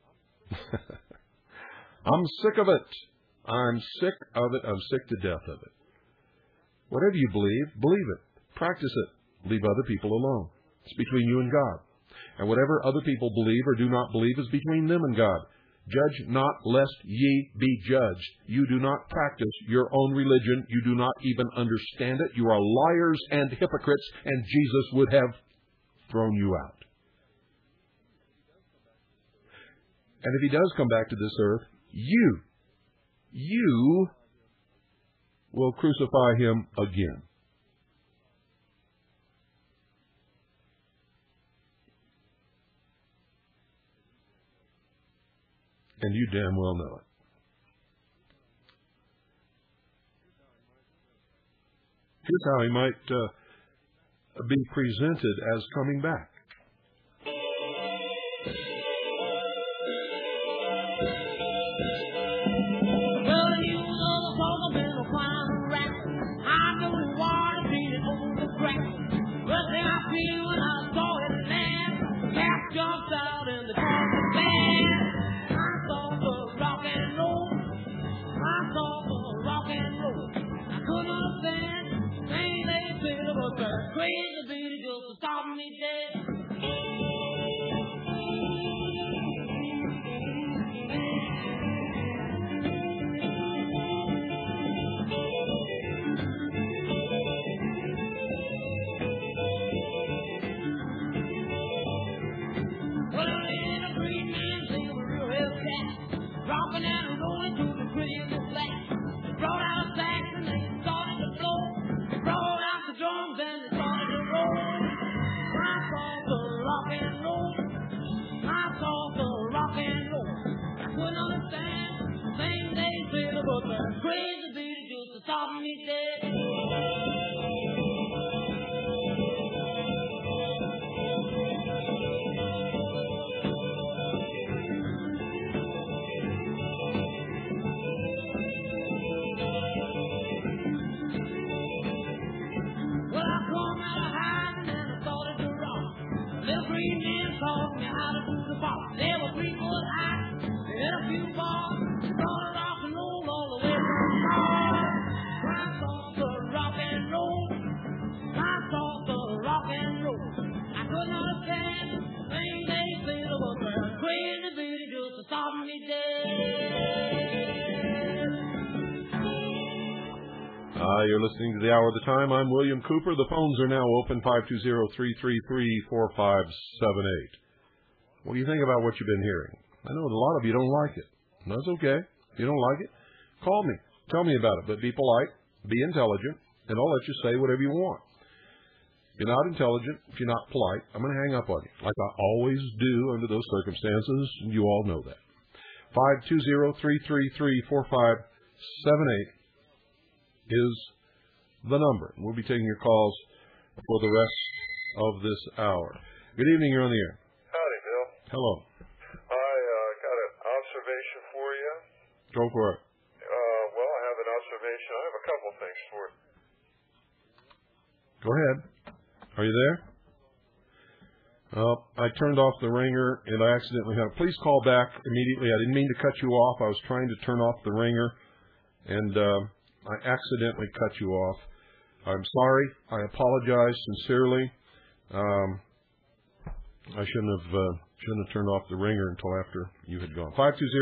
I'm sick of it. I'm sick of it. I'm sick to death of it. Whatever you believe it. Practice it. Leave other people alone. It's between you and God. And whatever other people believe or do not believe is between them and God. Judge not, lest ye be judged. You do not practice your own religion. You do not even understand it. You are liars and hypocrites, and Jesus would have thrown you out. And if he does come back to this earth, you will crucify him again. And you damn well know it. Here's how he might be presented as coming back. You're listening to the Hour of the Time. I'm William Cooper. The phones are now open, 520-333-4578. What do you think about what you've been hearing? I know a lot of you don't like it. That's okay. If you don't like it, call me. Tell me about it. But be polite, be intelligent, and I'll let you say whatever you want. If you're not intelligent, if you're not polite, I'm going to hang up on you, like I always do under those circumstances, and you all know that. 520-333-4578 is the number. We'll be taking your calls for the rest of this hour. Good evening. You're on the air. Howdy, Bill. Hello. I got an observation for you. Go for it. Well, I have an observation. I have a couple things for it. Go ahead. Are you there? I turned off the ringer, and I accidentally had. Please call back immediately. I didn't mean to cut you off. I was trying to turn off the ringer, and I accidentally cut you off. I'm sorry. I apologize sincerely. I shouldn't have turned off the ringer until after you had gone.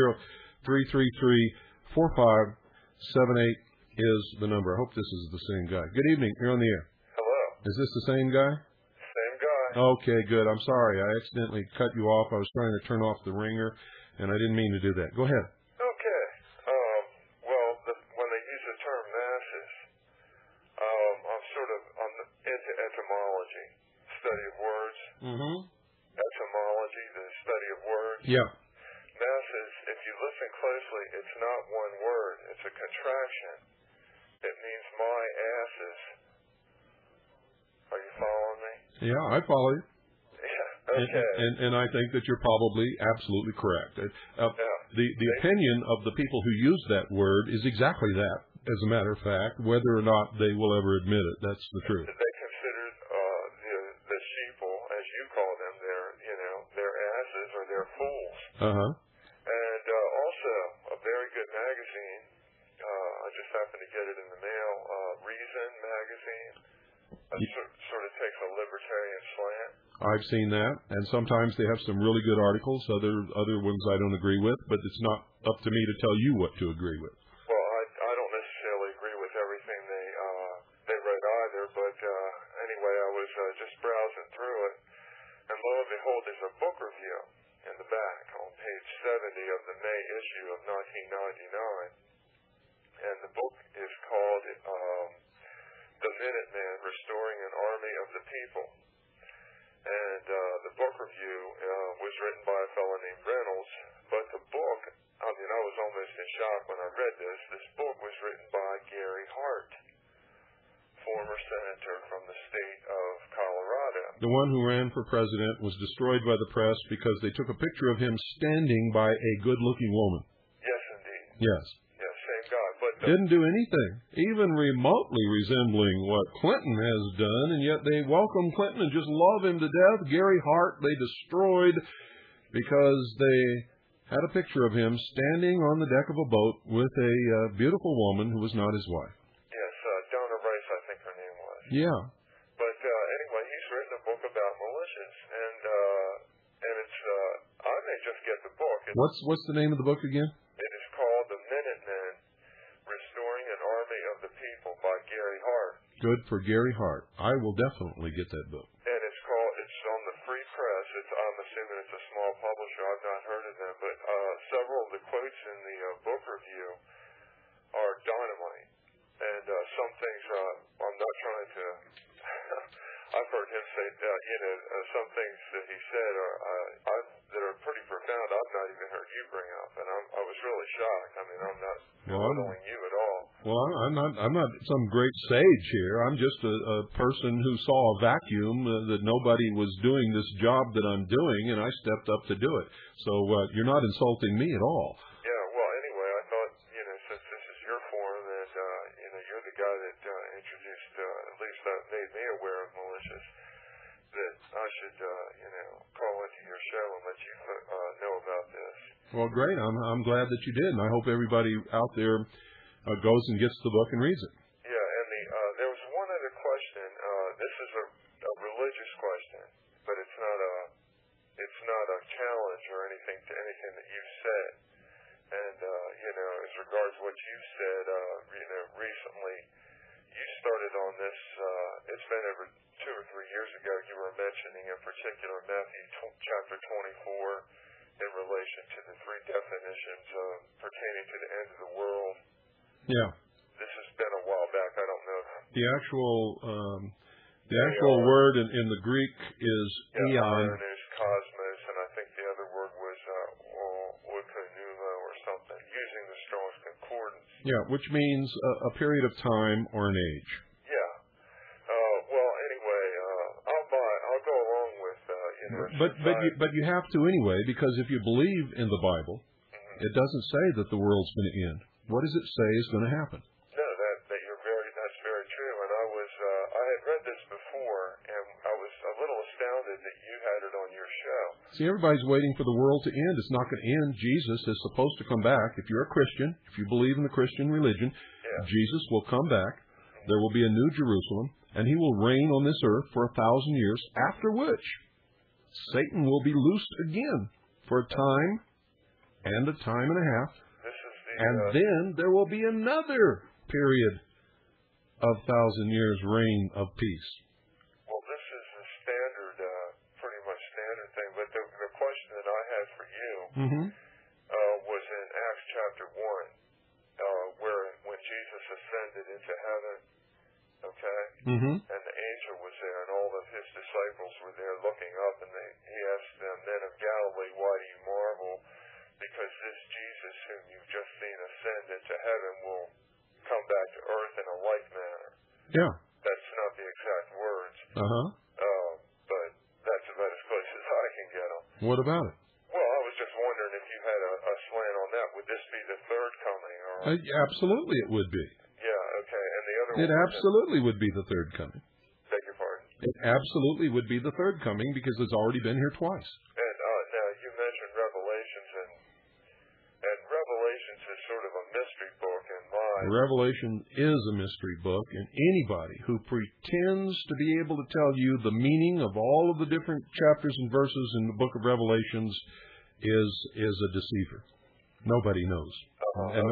520-333-4578 is the number. I hope this is the same guy. Good evening. You're on the air. Hello. Is this the same guy? Same guy. Okay, good. I'm sorry. I accidentally cut you off. I was trying to turn off the ringer, and I didn't mean to do that. Go ahead. Okay. Well, when they use the term masses, I'm sort of into etymology, study of words. Mm-hmm. Etymology, the study of words. Yeah. Masses, if you listen closely, it's not one word. It's a contraction. It means my asses. Are you following me? Yeah, I follow you. Yeah. Okay. And I think that you're probably absolutely correct. Yeah. The opinion of the people who use that word is exactly that, as a matter of fact, whether or not they will ever admit it. That's the truth. They considered the sheeple, as you call them, their asses or their fools. Uh-huh. And also, a very good magazine, I just happened to get it in the mail, Reason magazine. Sort of takes a libertarian slant. I've seen that, and sometimes they have some really good articles. Other ones I don't agree with, but it's not up to me to tell you what to agree with. Well, I don't necessarily agree with everything they write either, but anyway, I was just browsing through it, and lo and behold, there's a book review in the back on page 70 of the May issue of 1999, and the book is called The Minutemen, Restoring an Army of the People. And the book review was written by a fellow named Reynolds, but the book, I was almost in shock when I read this. This book was written by Gary Hart, former senator from the state of Colorado. The one who ran for president was destroyed by the press because they took a picture of him standing by a good-looking woman. Yes, indeed. Yes. Yes, same guy. But Didn't do anything, even remotely resembling what Clinton has done, and yet they welcome Clinton and just love him to death. Gary Hart, they destroyed because they had a picture of him standing on the deck of a boat with a beautiful woman who was not his wife. yes, Donna Rice, I think her name was. Yeah. But anyway, he's written a book about militias, and it's I may just get the book. What's the name of the book again? It is called The Minutemen, Restoring an Army of the People by Gary Hart. Good for Gary Hart. I will definitely get that book. And it's on the Free Press. I'm assuming it's a small publisher. I've not heard of them, but several of the quotes in the book review are dynamite. And some things, I'm not trying to, I've heard him say, some things that he said that are pretty profound. I've not even heard you bring up, and I was really shocked. I'm not belittling you at all. Well, I'm not some great sage here. I'm just a person who saw a vacuum that nobody was doing this job that I'm doing, and I stepped up to do it. So you're not insulting me at all. Yeah. Well, anyway, I thought since this is your forum, and you're the guy that introduced, at least made me aware of militias, that I should call into your show and let you know about this. Well, great. I'm glad that you did, and I hope everybody out there goes and gets the book and reads it. Yeah, and there was one other question. This is a religious question, but it's not a challenge or anything to anything that you've said. And as regards what you said, recently, you started on this. It's been over 2 or 3 years ago. You were mentioning in particular Matthew chapter 24 in relation to the 3 definitions pertaining to the end of the world. Yeah. This has been a while back. I don't know. The actual word in the Greek is eon. There's cosmos, and I think the other word was oikonouma or something, using the Strong's Concordance. Yeah, which means a period of time or an age. Yeah. Well, anyway, I'll go along with But you have to anyway, because if you believe in the Bible, it doesn't say that the world's going to end. What does it say is going to happen? No, that's very true. And I had read this before, and I was a little astounded that you had it on your show. See, everybody's waiting for the world to end. It's not going to end. Jesus is supposed to come back. If you're a Christian, if you believe in the Christian religion, Jesus will come back. There will be a new Jerusalem, and he will reign on this earth for 1,000 years, after which Satan will be loosed again for a time and a time and a half. And then there will be another period of 1,000 years reign of peace. Well, this is a standard, pretty much standard thing. But the question that I had for you was in Acts chapter 1, where when Jesus ascended into heaven, okay, and the angel was there, and all of his disciples were there looking up, and he asked them, "Men of Galilee, why do you marvel? Because this Jesus whom you've just seen ascend into heaven will come back to earth in a like manner. Yeah. That's not the exact words, Uh-huh. but that's about as close as I can get them. What about it? Well, I was just wondering if you had a slant on that. Would this be the third coming? Or Absolutely it would be. yeah, okay. And the other It one. absolutely would be the third coming. Beg your pardon. It absolutely would be the third coming because it's already been here twice. And now you mentioned Revelations, and Revelations is sort of a mystery book in my. Revelation is a mystery book, and anybody who pretends to be able to tell you the meaning of all of the different chapters and verses in the book of Revelations is a deceiver. Nobody knows, and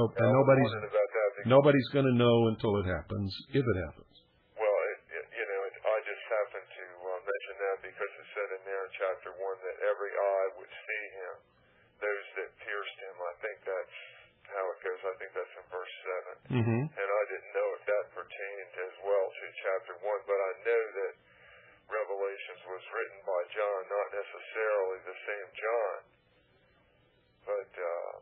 nobody's going to know until it happens, if it happens. Well, I just happened to mention that because it said in there in chapter 1 that every eye would see him, those that pierced him. I think that's how it goes. I think that's in verse 7. Mm-hmm. And I didn't know if that pertained as well to chapter 1, but I know that Revelations was written by John, not necessarily the same John. But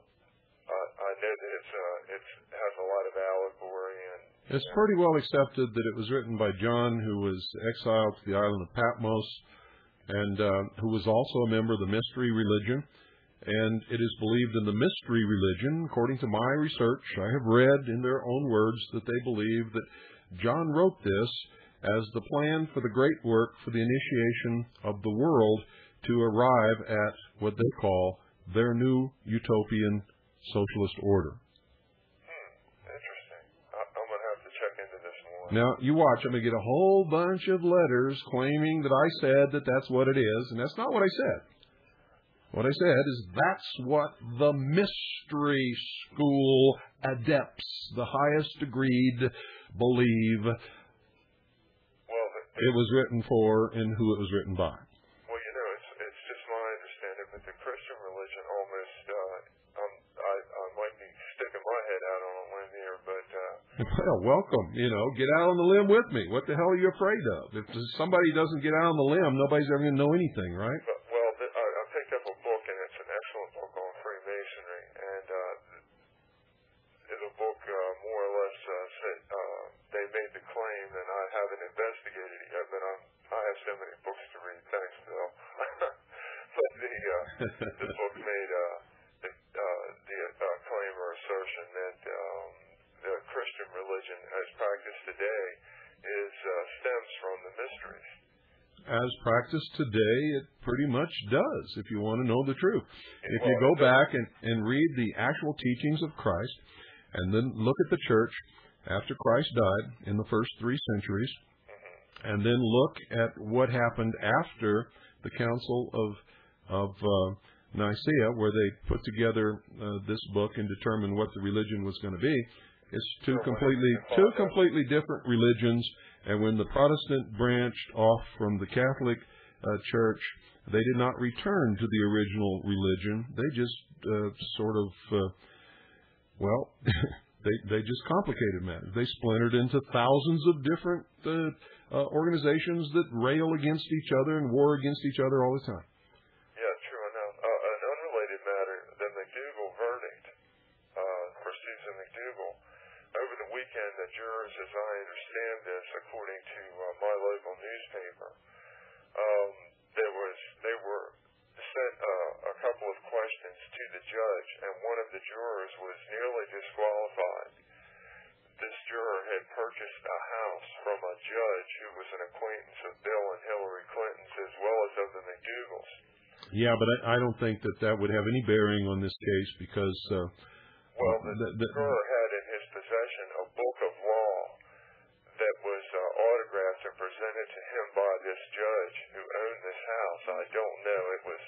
I know that it has a lot of allegory and. It's pretty well accepted that it was written by John, who was exiled to the island of Patmos, and who was also a member of the mystery religion. And it is believed in the mystery religion, according to my research, I have read in their own words that they believe that John wrote this as the plan for the great work for the initiation of the world to arrive at what they call their new utopian socialist order. Interesting. I'm going to have to check into this more. Now, you watch, I'm going to get a whole bunch of letters claiming that I said that that's what it is, and that's not what I said. What I said is that's what the mystery school adepts, the highest degreed, believe it was written for and who it was written by. Well, it's just my understanding, but the Christian religion almost, I might be sticking my head out on a limb here, but. Well, welcome. Get out on the limb with me. What the hell are you afraid of? If somebody doesn't get out on the limb, nobody's ever going to know anything, right? Well, I picked up a book, and it's an excellent book on Freemasonry, and the book more or less said they made the claim, and I haven't investigated it yet, but I have so many books to read. Thanks, Bill. But the book made the claim or assertion that the Christian religion, as practiced today, stems from the mysteries. As practiced today, it pretty much does, if you want to know the truth. If you go back and read the actual teachings of Christ, and then look at the church after Christ died in the first 3 centuries, and then look at what happened after the Council of Nicaea, where they put together this book and determined what the religion was going to be, it's two completely different religions. And when the Protestant branched off from the Catholic Church, they did not return to the original religion. They just they just complicated matters. They splintered into thousands of different organizations that rail against each other and war against each other all the time. Yeah, true enough. An unrelated matter, the McDougal verdict for Susan McDougal. Over the weekend, the jurors, as I understand this, according to my local newspaper, they were sent a couple of questions to the judge, and one of the jurors was nearly disqualified. This juror had purchased a house from a judge who was an acquaintance of Bill and Hillary Clinton's, as well as of the McDougals. Yeah, but I don't think that would have any bearing on this case because... the juror had in his possession a book of law that was autographed and presented to him by this judge who owned this house. I don't know. It was,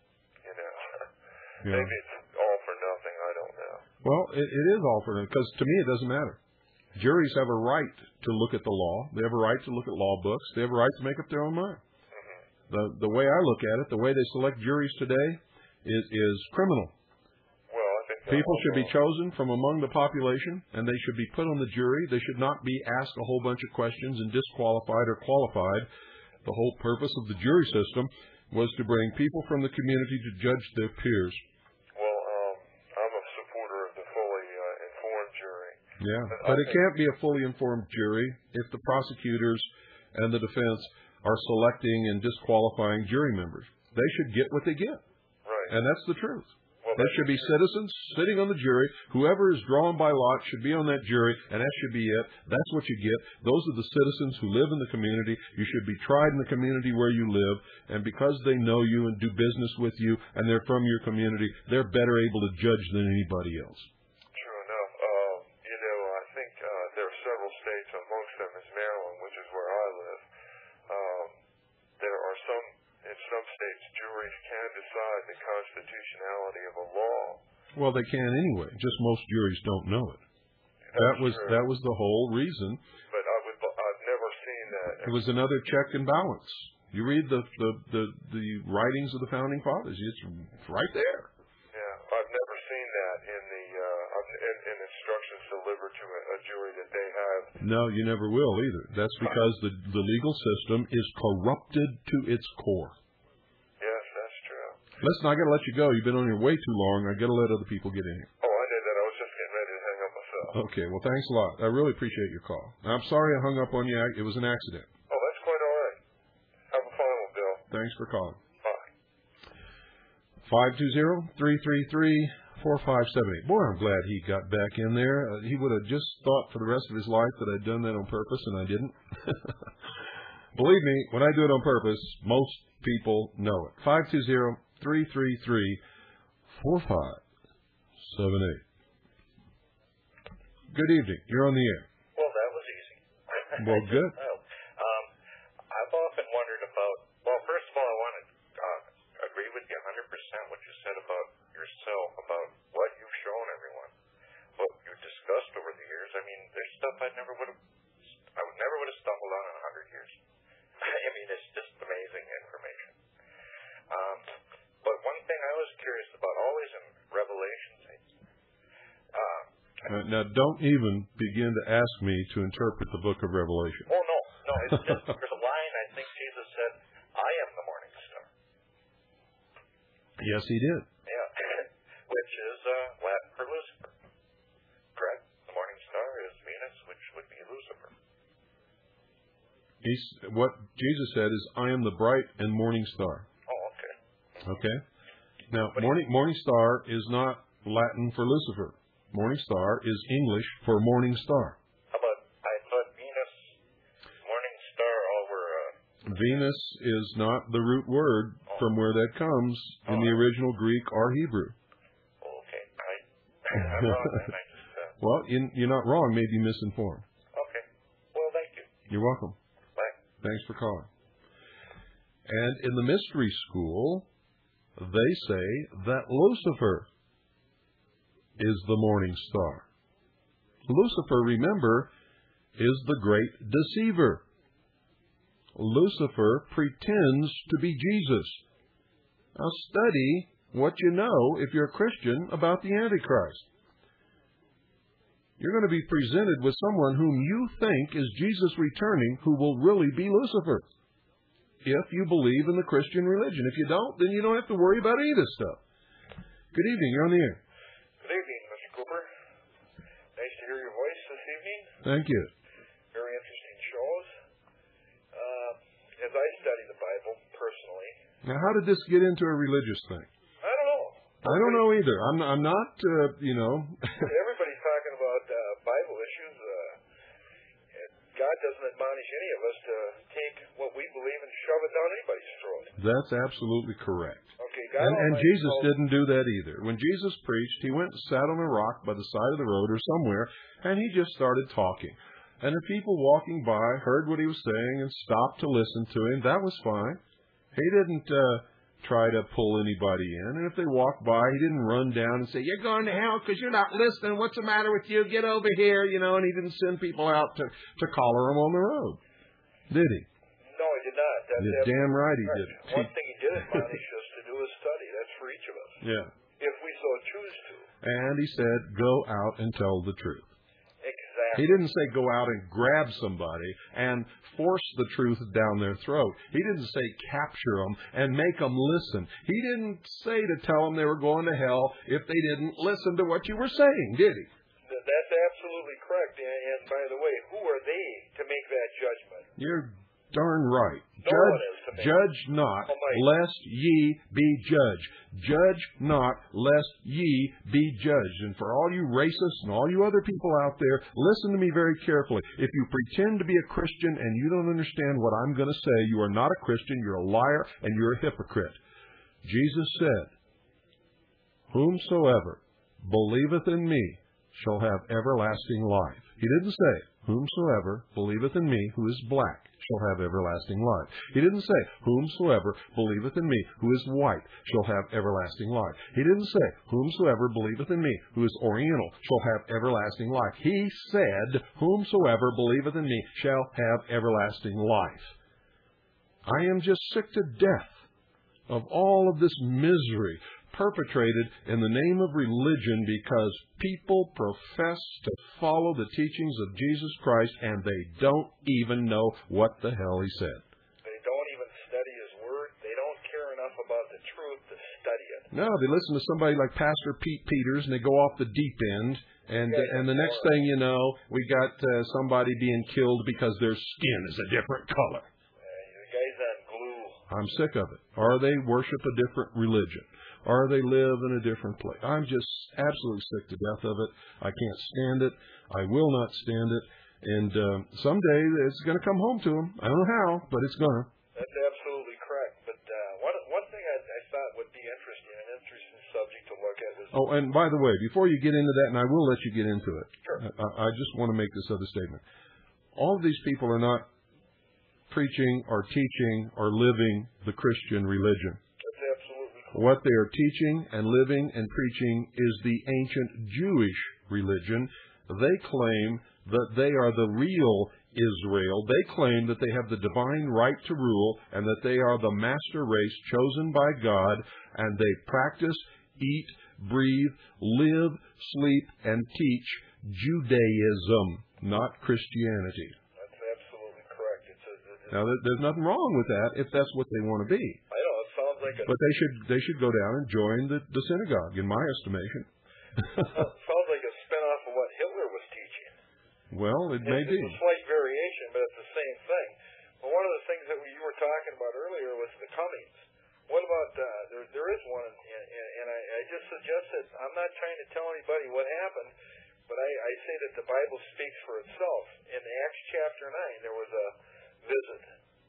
maybe it's all for nothing. I don't know. Well, it is all for nothing because to me it doesn't matter. Juries have a right to look at the law. They have a right to look at law books. They have a right to make up their own mind. Mm-hmm. The way I look at it, the way they select juries today is criminal. People should be chosen from among the population, and they should be put on the jury. They should not be asked a whole bunch of questions and disqualified or qualified. The whole purpose of the jury system was to bring people from the community to judge their peers. Well, I'm a supporter favor of the fully informed jury. Yeah, but it can't be a fully informed jury if the prosecutors and the defense are selecting and disqualifying jury members. They should get what they get. Right. And that's the truth. Well, there should be citizens sitting on the jury. Whoever is drawn by lot should be on that jury, and that should be it. That's what you get. Those are the citizens who live in the community. You should be tried in the community where you live, and because they know you and do business with you, and they're from your community, they're better able to judge than anybody else. True enough. I think there are several states, amongst them is Maryland, which is where I live. There are in some states, juries can decide the constitutionality of a law. Well, they can anyway. Just most juries don't know it. That was the whole reason. But I've never seen that. It was another check and balance. You read the writings of the founding fathers. It's right there. Yeah, I've never seen that in instructions delivered to a jury that they have. No, you never will either. That's because the legal system is corrupted to its core. Yes, that's true. Listen, I got to let you go. You've been on here way too long. I got to let other people get in here. Oh, I did that. I was just getting ready to hang up myself. Okay, well, thanks a lot. I really appreciate your call. I'm sorry I hung up on you. It was an accident. Oh, that's quite all right. Have a fine one, Bill. Thanks for calling. Bye. 520-333-4578. Boy, I'm glad he got back in there. He would have just thought for the rest of his life that I'd done that on purpose, and I didn't. Believe me, when I do it on purpose, most people know it. 520-333-4578. Good evening. You're on the air. Well, that was easy. Well, good. I've often wondered about, well, first of all, I want to agree with you 100% what you said about yourself, about what you've shown everyone, what you've discussed over the years. I mean, there's stuff I never would have stumbled on in 100 years. I mean, it's just amazing information. But one thing I was curious about, always in Revelations, Now, don't even begin to ask me to interpret the book of Revelation. oh, no, it's just, there's a line, I think Jesus said, I am the morning star. Yes, he did. Yeah, which is Latin for Lucifer. Correct? The morning star is Venus, which would be Lucifer. What Jesus said is, I am the bright and morning star. Oh, okay. Okay? Now, morning star is not Latin for Lucifer. Morning star is English for morning star. How about, I thought Venus, morning star over... Venus is not the root word from where that comes in the original Greek or Hebrew. Okay, I'm wrong then. I just... Well, you're not wrong, maybe misinformed. Okay. Well, thank you. You're welcome. Bye. Thanks for calling. And in the mystery school, they say that Lucifer is the morning star. Lucifer, remember, is the great deceiver. Lucifer pretends to be Jesus. Now study what you know, if you're a Christian, about the Antichrist. You're going to be presented with someone whom you think is Jesus returning, who will really be Lucifer, if you believe in the Christian religion. If you don't, then you don't have to worry about any of this stuff. Good evening. You're on the air. Good evening, Mr. Cooper. Nice to hear your voice this evening. Thank you. Very interesting shows. As I study the Bible personally, Now, how did this get into a religious thing? I don't know. I don't know either. I'm not, Everybody's talking about Bible issues. God doesn't admonish any of us to take what we believe and shove it down anybody's throat. That's absolutely correct. Okay, And Jesus didn't do that either. When Jesus preached, he went and sat on a rock by the side of the road or somewhere, and he just started talking. And the people walking by heard what he was saying and stopped to listen to him. That was fine. He didn't try to pull anybody in. And if they walked by, he didn't run down and say, "You're going to hell because you're not listening. What's the matter with you? Get over here." And he didn't send people out to collar them on the road. Did he? No, he did not. You're damn right he did. One thing he did admonish us to do is study. That's for each of us. Yeah. If we so choose to. And he said, go out and tell the truth. Exactly. He didn't say go out and grab somebody and force the truth down their throat. He didn't say capture them and make them listen. He didn't say to tell them they were going to hell if they didn't listen to what you were saying, did he? That's absolutely correct. And by the way, who are they to make that judgment? You're darn right. No one is to make Judge not, lest ye be judged. Judge not, lest ye be judged. And for all you racists and all you other people out there, listen to me very carefully. If you pretend to be a Christian and you don't understand what I'm going to say, you are not a Christian, you're a liar, and you're a hypocrite. Jesus said, whomsoever believeth in me shall have everlasting life. He didn't say, whomsoever believeth in me who is black shall have everlasting life. He didn't say, whomsoever believeth in me who is white shall have everlasting life. He didn't say, whomsoever believeth in me who is oriental shall have everlasting life. He said, whomsoever believeth in me shall have everlasting life. I am just sick to death of all of this misery perpetrated in the name of religion because people profess to follow the teachings of Jesus Christ and they don't even know what the hell he said. They don't even study his word. They don't care enough about the truth to study it. No, they listen to somebody like Pastor Pete Peters and they go off the deep end. And the next thing you know, we got somebody being killed because their skin is a different color. The guy's on glue. I'm sick of it. Or they worship a different religion. Or they live in a different place. I'm just absolutely sick to death of it. I can't stand it. I will not stand it. And someday it's going to come home to them. I don't know how, but it's going to. That's absolutely correct. But one thing I thought would be interesting, an interesting subject to look at was... Oh, and by the way, before you get into that, and I will let you get into it, Sure. I just want to make this other statement. All of these people are not preaching or teaching or living the Christian religion. What they are teaching and living and preaching is the ancient Jewish religion. They claim that they are the real Israel. They claim that they have the divine right to rule and that they are the master race chosen by God, and they practice, eat, breathe, live, sleep, and teach Judaism, not Christianity. That's absolutely correct. Now, there's nothing wrong with that if that's what they want to be. But they should go down and join the synagogue, in my estimation. Sounds like a spin-off of what Hitler was teaching. Well, it may be. It's a slight variation, but it's the same thing. But one of the things that you were talking about earlier was the comings. What about, there is one, and I just suggested, I'm not trying to tell anybody what happened, but I say that the Bible speaks for itself. In Acts chapter 9, there was a visit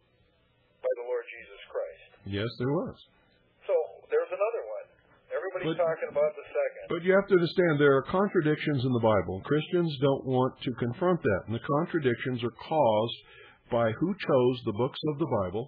by the Lord Jesus Christ. Yes, there was. So there's another one. Everybody's talking about the second. But you have to understand there are contradictions in the Bible. Christians don't want to confront that. And the contradictions are caused by who chose the books of the Bible,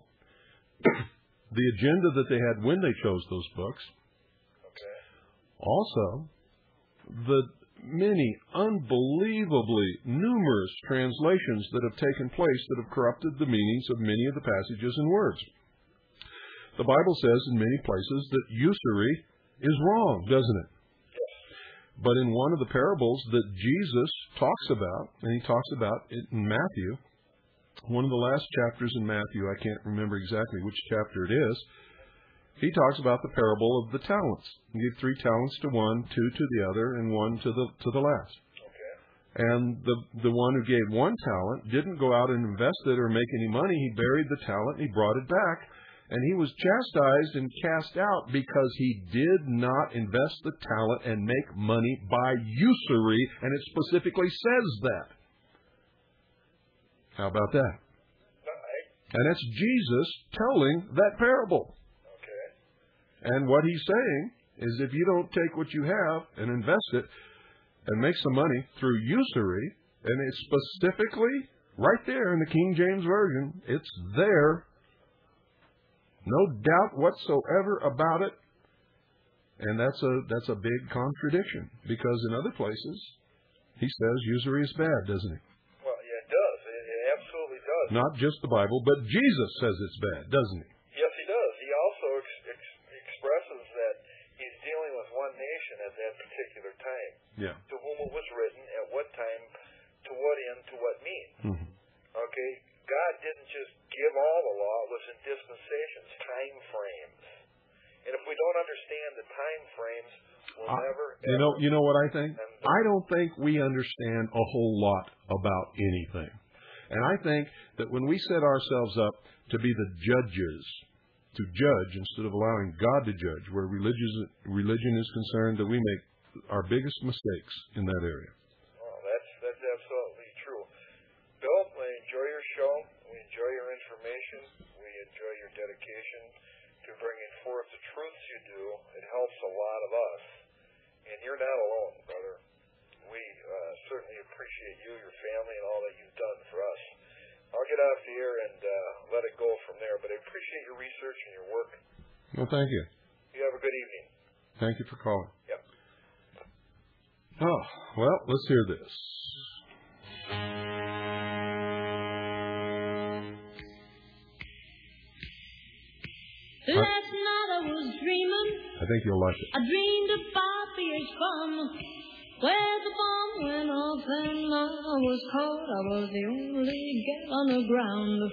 the agenda that they had when they chose those books. Okay. Also, the many unbelievably numerous translations that have taken place that have corrupted the meanings of many of the passages and words. The Bible says in many places that usury is wrong, doesn't it? Yes. But in one of the parables that Jesus talks about, and he talks about it in Matthew, one of the last chapters in Matthew, I can't remember exactly which chapter it is, he talks about the parable of the talents. He gave 3 talents to one, 2 to the other, and 1 to the last. Okay. And the one who gave 1 talent didn't go out and invest it or make any money. He buried the talent and he brought it back. And he was chastised and cast out because he did not invest the talent and make money by usury, and it specifically says that. How about that? And that's Jesus telling that parable. And what he's saying is if you don't take what you have and invest it and make some money through usury, and it's specifically right there in the King James Version, it's there, no doubt whatsoever about it. And that's a big contradiction, because in other places he says usury is bad, doesn't he? Well, yeah, it does. It absolutely does. Not just the Bible, but Jesus says it's bad, doesn't he? Yes, he does. He also expresses that he's dealing with one nation at that particular time. Yeah. To whom it was written, at what time, to what time frames will never. You know what I think? I don't think we understand a whole lot about anything. And I think that when we set ourselves up to be the judges, to judge instead of allowing God to judge, where religion is concerned, that we make our biggest mistakes in that area. Well, that's absolutely true. Bill, we enjoy your show. We enjoy your information. We enjoy your dedication to bringing forth the truths you do. It helps a lot of us. And you're not alone, brother. We certainly appreciate you, your family, and all that you've done for us. I'll get off the air and let it go from there, but I appreciate your research and your work. Well, thank you. You have a good evening. Thank you for calling. Yep. Oh, well, let's hear this. Last night I was dreaming. I think you'll like it. I dreamed about fierce fun, where the bomb went off and I was caught. I was the only gal on the ground.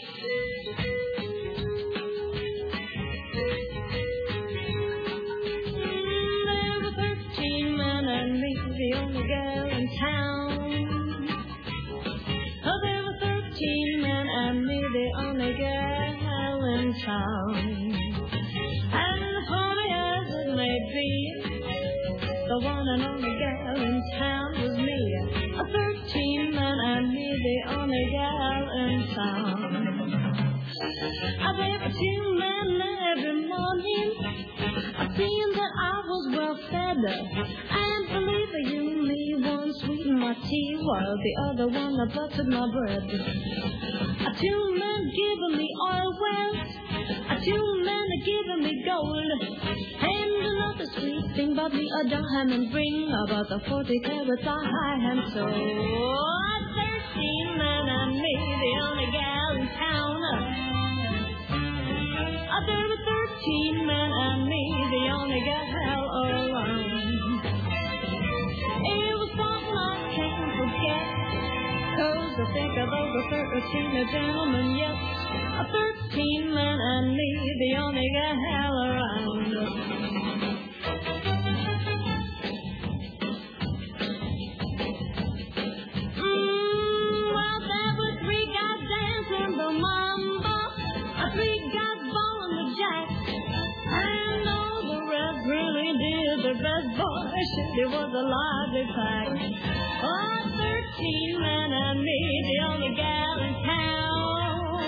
There were 13 men and me, the only gal in town. Oh, there were 13 men and me, the only gal in town. And funny as it may be, the one and only gal in town was me. 13 men and me, the only gal in town. I bathed for 2 men every morning. I seen that I was well fed, and believe you me, one sweetened my tea while the other one buttered my bread. 2 men giving me oil wells, 2 men giving me gold, and another sweet thing bought me a diamond ring, about the 40 carats I had sold. 13 men and me, the only gal in town. There were 13 men and me, the only gal around. It was something I can't forget, 'cause I think of over 13 gentlemen yet. 13 men and me, the only gal around. Well, there were 3 guys dancing the mambo, 3 guys bowling the jack, and all the rest really did the best. Boy, it was a lively pack. 13 men and me, the only gal in town.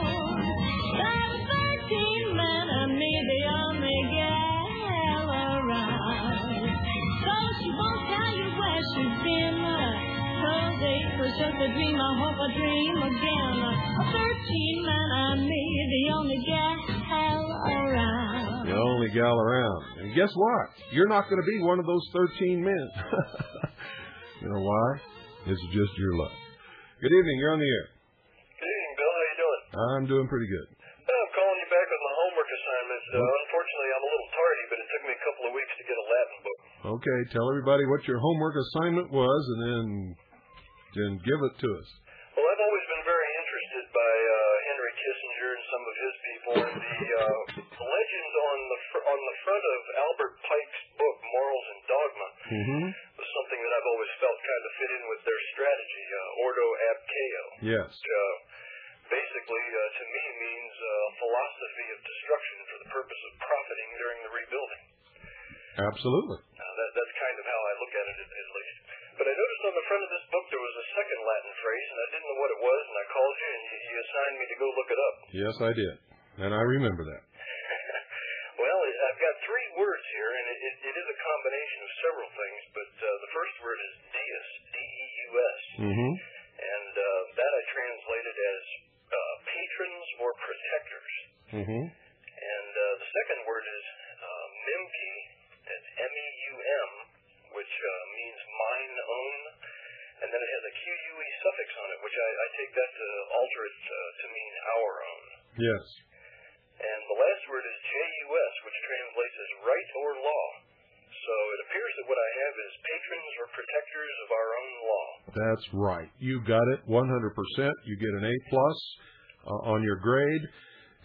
There were 13 men and me, the only gal around. So she won't tell you where she's been, 'cause it was just a dream. I hope I dream again. 13 men and me, the only gal around. The only gal around. And guess what? You're not going to be one of those 13 men. You know why? It's just your luck. Good evening. You're on the air. Good evening, Bill. How you doing? I'm doing pretty good. I'm calling you back with my homework assignment. Unfortunately, I'm a little tardy, but it took me a couple of weeks to get a Latin book. Okay, tell everybody what your homework assignment was, and then give it to us. Well, I've always been very interested by Henry Kissinger and some of his people, and the legend on the front of Albert Pike's book, Morals and Dogma, was something that I've always felt kind of fit in with their strategy, Ordo ab Chao. Yes. Which basically, to me, means philosophy of destruction for the purpose of profiting during the rebuilding. Absolutely. That's kind of how I look at it, at least. But I noticed on the front of this book there was a second Latin phrase, and I didn't know what it was, and I called you, and you assigned me to go look it up. Yes, I did. And I remember that. Well, I've got 3 words here, and it is a combination of several things, but the first word is deus, D-E-U-S. And that I translated as patrons or protectors. And the second word is mimki, that's M-E-U-M, which means mine own, and then it has a Q-U-E suffix on it, which I take that to alter it to mean our own. Yes. And the last word is J-U-S, which translates as right or law. So it appears that what I have is patrons or protectors of our own law. That's right. You got it 100%. You get an A+ on your grade.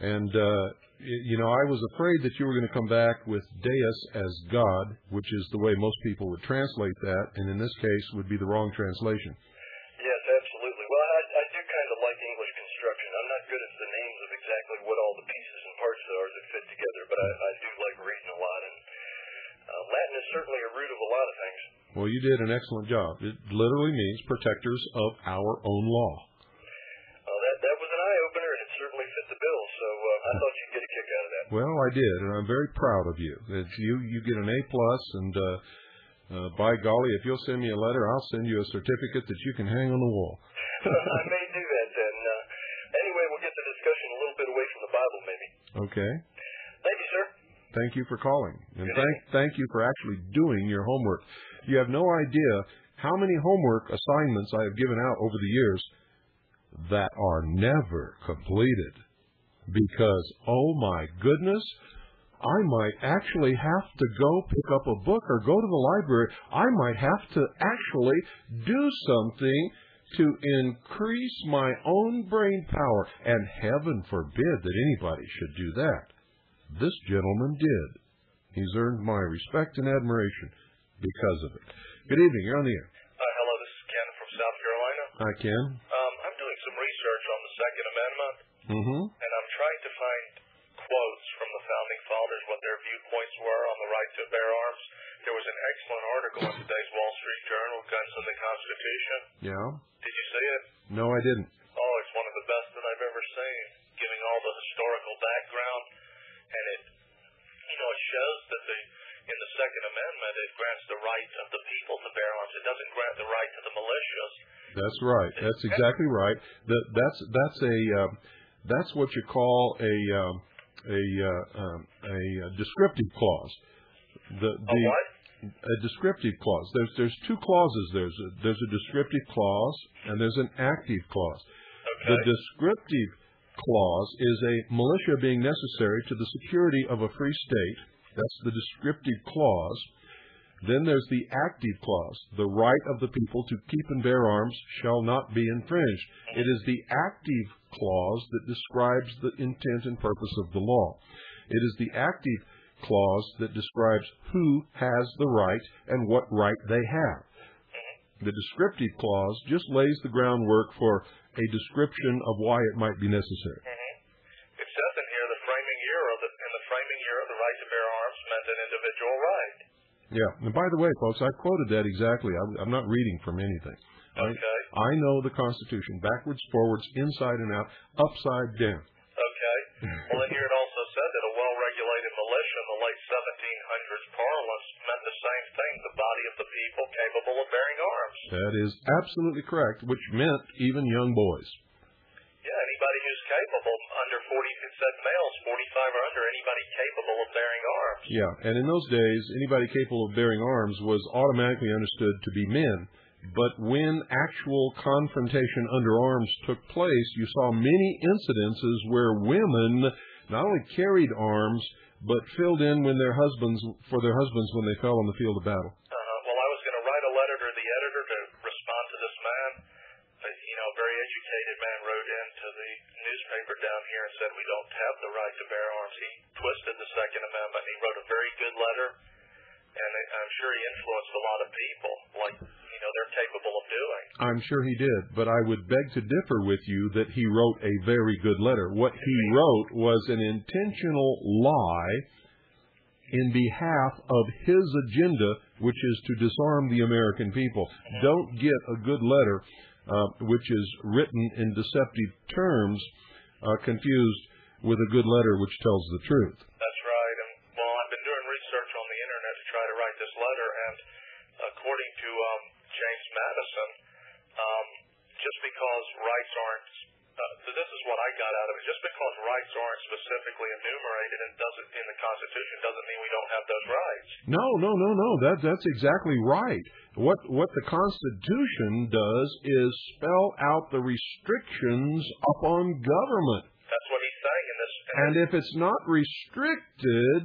And, I was afraid that you were going to come back with Deus as God, which is the way most people would translate that, and in this case would be the wrong translation. Yes, absolutely. Well, I do kind of like English construction. I'm not good at the names of exactly what all the pieces and parts are that fit together, but I do like reading a lot, and Latin is certainly a root of a lot of things. Well, you did an excellent job. It literally means protectors of our own law. That was an eye-opener, and it certainly fit the bill, so I thought you'd get a kick out of that. Well, I did, and I'm very proud of you. You get an A+, and by golly, if you'll send me a letter, I'll send you a certificate that you can hang on the wall. I may do that then. Anyway, we'll get the discussion a little bit away from the Bible, maybe. Okay. Thank you, sir. Thank you for calling, and thank you for actually doing your homework. You have no idea how many homework assignments I have given out over the years that are never completed because, oh my goodness, I might actually have to go pick up a book or go to the library. I might have to actually do something to increase my own brain power, and heaven forbid that anybody should do that. This gentleman did. He's earned my respect and admiration because of it. Good evening. You're on the air. Hello, this is Ken from South Carolina. Hi, Ken. I'm doing some research on the Second Amendment, Mm-hmm. and I'm trying to find quotes from the Founding Fathers, what their viewpoints were on the right to bear arms. There was an excellent article in today's Wall Street Journal, Guns and the Constitution. Yeah? Did you see it? No, I didn't. Oh, it's one of the best that I've ever seen, giving all the historical background. And it shows that in the Second Amendment, it grants the right of the people to bear arms. It doesn't grant the right to the militias. That's right. That's exactly right. That's what you call a descriptive clause. What? A descriptive clause. There's two clauses. There's a descriptive clause and there's an active clause. Okay. The descriptive clause is a militia being necessary to the security of a free state. That's the descriptive clause. Then there's the active clause. The right of the people to keep and bear arms shall not be infringed. It is the active clause that describes the intent and purpose of the law. It is the active clause that describes who has the right and what right they have. The descriptive clause just lays the groundwork for a description of why it might be necessary. It says in here, in the framing year, the right to bear arms meant an individual right. Yeah, and by the way, folks, I quoted that exactly. I'm not reading from anything. Okay. I know the Constitution, backwards, forwards, inside and out, upside down. Okay. Well, in here it also said that a well-regulated militia in the late 1700s parlance meant the same thing, the body of the people capable of bearing arms. That is absolutely correct, which meant even young boys. Yeah, anybody who's capable, under 40, it said males, 45 or under, anybody capable of bearing arms. Yeah, and in those days, anybody capable of bearing arms was automatically understood to be men. But when actual confrontation under arms took place, you saw many incidences where women not only carried arms, but filled in when their husbands when they fell on the field of battle. Well, I was going to write a letter to the editor to respond to this man. A very educated man wrote into the newspaper down here and said we don't have the right to bear arms. He twisted the Second Amendment. He wrote a very good letter, and I'm sure he influenced a lot of people, like they're capable of doing. I'm sure he did, but I would beg to differ with you that he wrote a very good letter. What he wrote was an intentional lie in behalf of his agenda, which is to disarm the American people. Don't get a good letter which is written in deceptive terms confused with a good letter which tells the truth. That's right. And, I've been doing research on the Internet to try to write this letter, and according to James Madison, just because rights aren't, this is what I got out of it, just because rights aren't specifically enumerated and in the Constitution doesn't mean we don't have those rights. No. That's exactly right. What the Constitution does is spell out the restrictions upon government. That's what he's saying in this. And if it's not restricted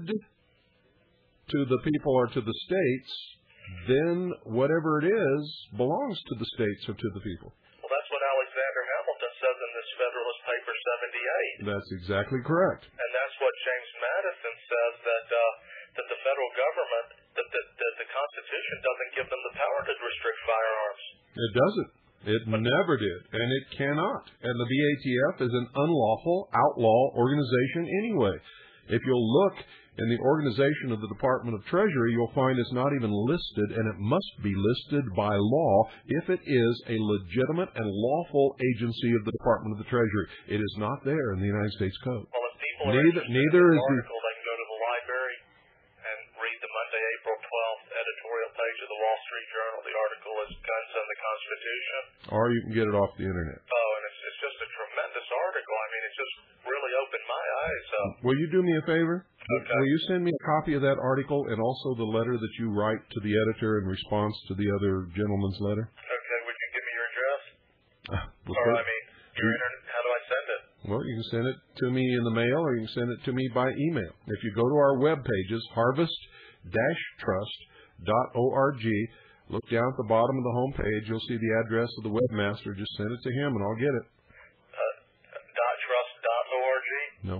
to the people or to the states, then whatever it is belongs to the states or to the people. Well, that's what Alexander Hamilton says in this Federalist Paper 78. That's exactly correct. And that's what James Madison says, that the federal government, that the Constitution doesn't give them the power to restrict firearms. It doesn't. It never did, and it cannot. And the BATF is an unlawful, outlaw organization anyway. If you'll look in the organization of the Department of Treasury, you'll find it's not even listed, and it must be listed by law if it is a legitimate and lawful agency of the Department of the Treasury. It is not there in the United States Code. Well, if people are Neither interested is in the the... article, they can go to the library and read the Monday, April 12th editorial page of the Wall Street Journal. The article is Guns and the Constitution. Or you can get it off the Internet. Oh, and it's just a tremendous article. I mean, it just really opened my eyes up. Will you do me a favor? Okay. Will you send me a copy of that article and also the letter that you write to the editor in response to the other gentleman's letter? Okay, would you give me your address? Okay. Your internet, how do I send it? Well, you can send it to me in the mail or you can send it to me by email. If you go to our web pages, harvest-trust.org, look down at the bottom of the home page, you'll see the address of the webmaster. Just send it to him and I'll get it. .trust.org? No,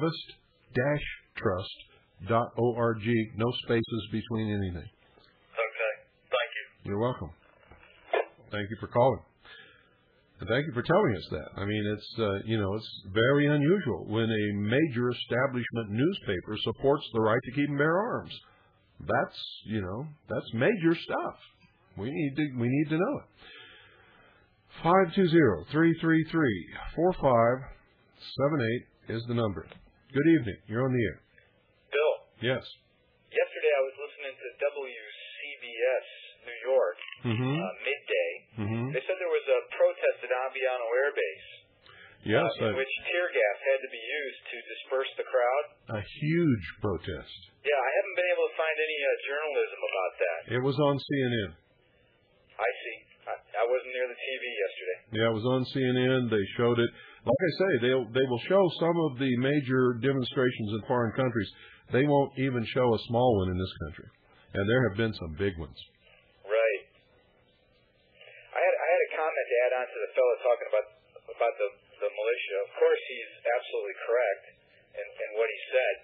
harvest-trust.org. No spaces between anything. Okay, thank you. You're welcome. Thank you for calling. And thank you for telling us that. I mean, it's it's very unusual when a major establishment newspaper supports the right to keep and bear arms. That's major stuff. We need to know it. 520-333-4578 is the number. Good evening. You're on the air. Bill, Yes. yesterday I was listening to WCBS New York, midday. They said there was a protest at Aviano Air Base, Yes. in which tear gas had to be used to disperse the crowd. A huge protest. Yeah, I haven't been able to find any journalism about that. It was on CNN. I see. I wasn't near the TV yesterday. Yeah, it was on CNN. They showed it. Like I say, they will show some of the major demonstrations in foreign countries. They won't even show a small one in this country. And there have been some big ones. Right. I had a comment to add on to the fellow talking about the militia. Of course, he's absolutely correct in what he said.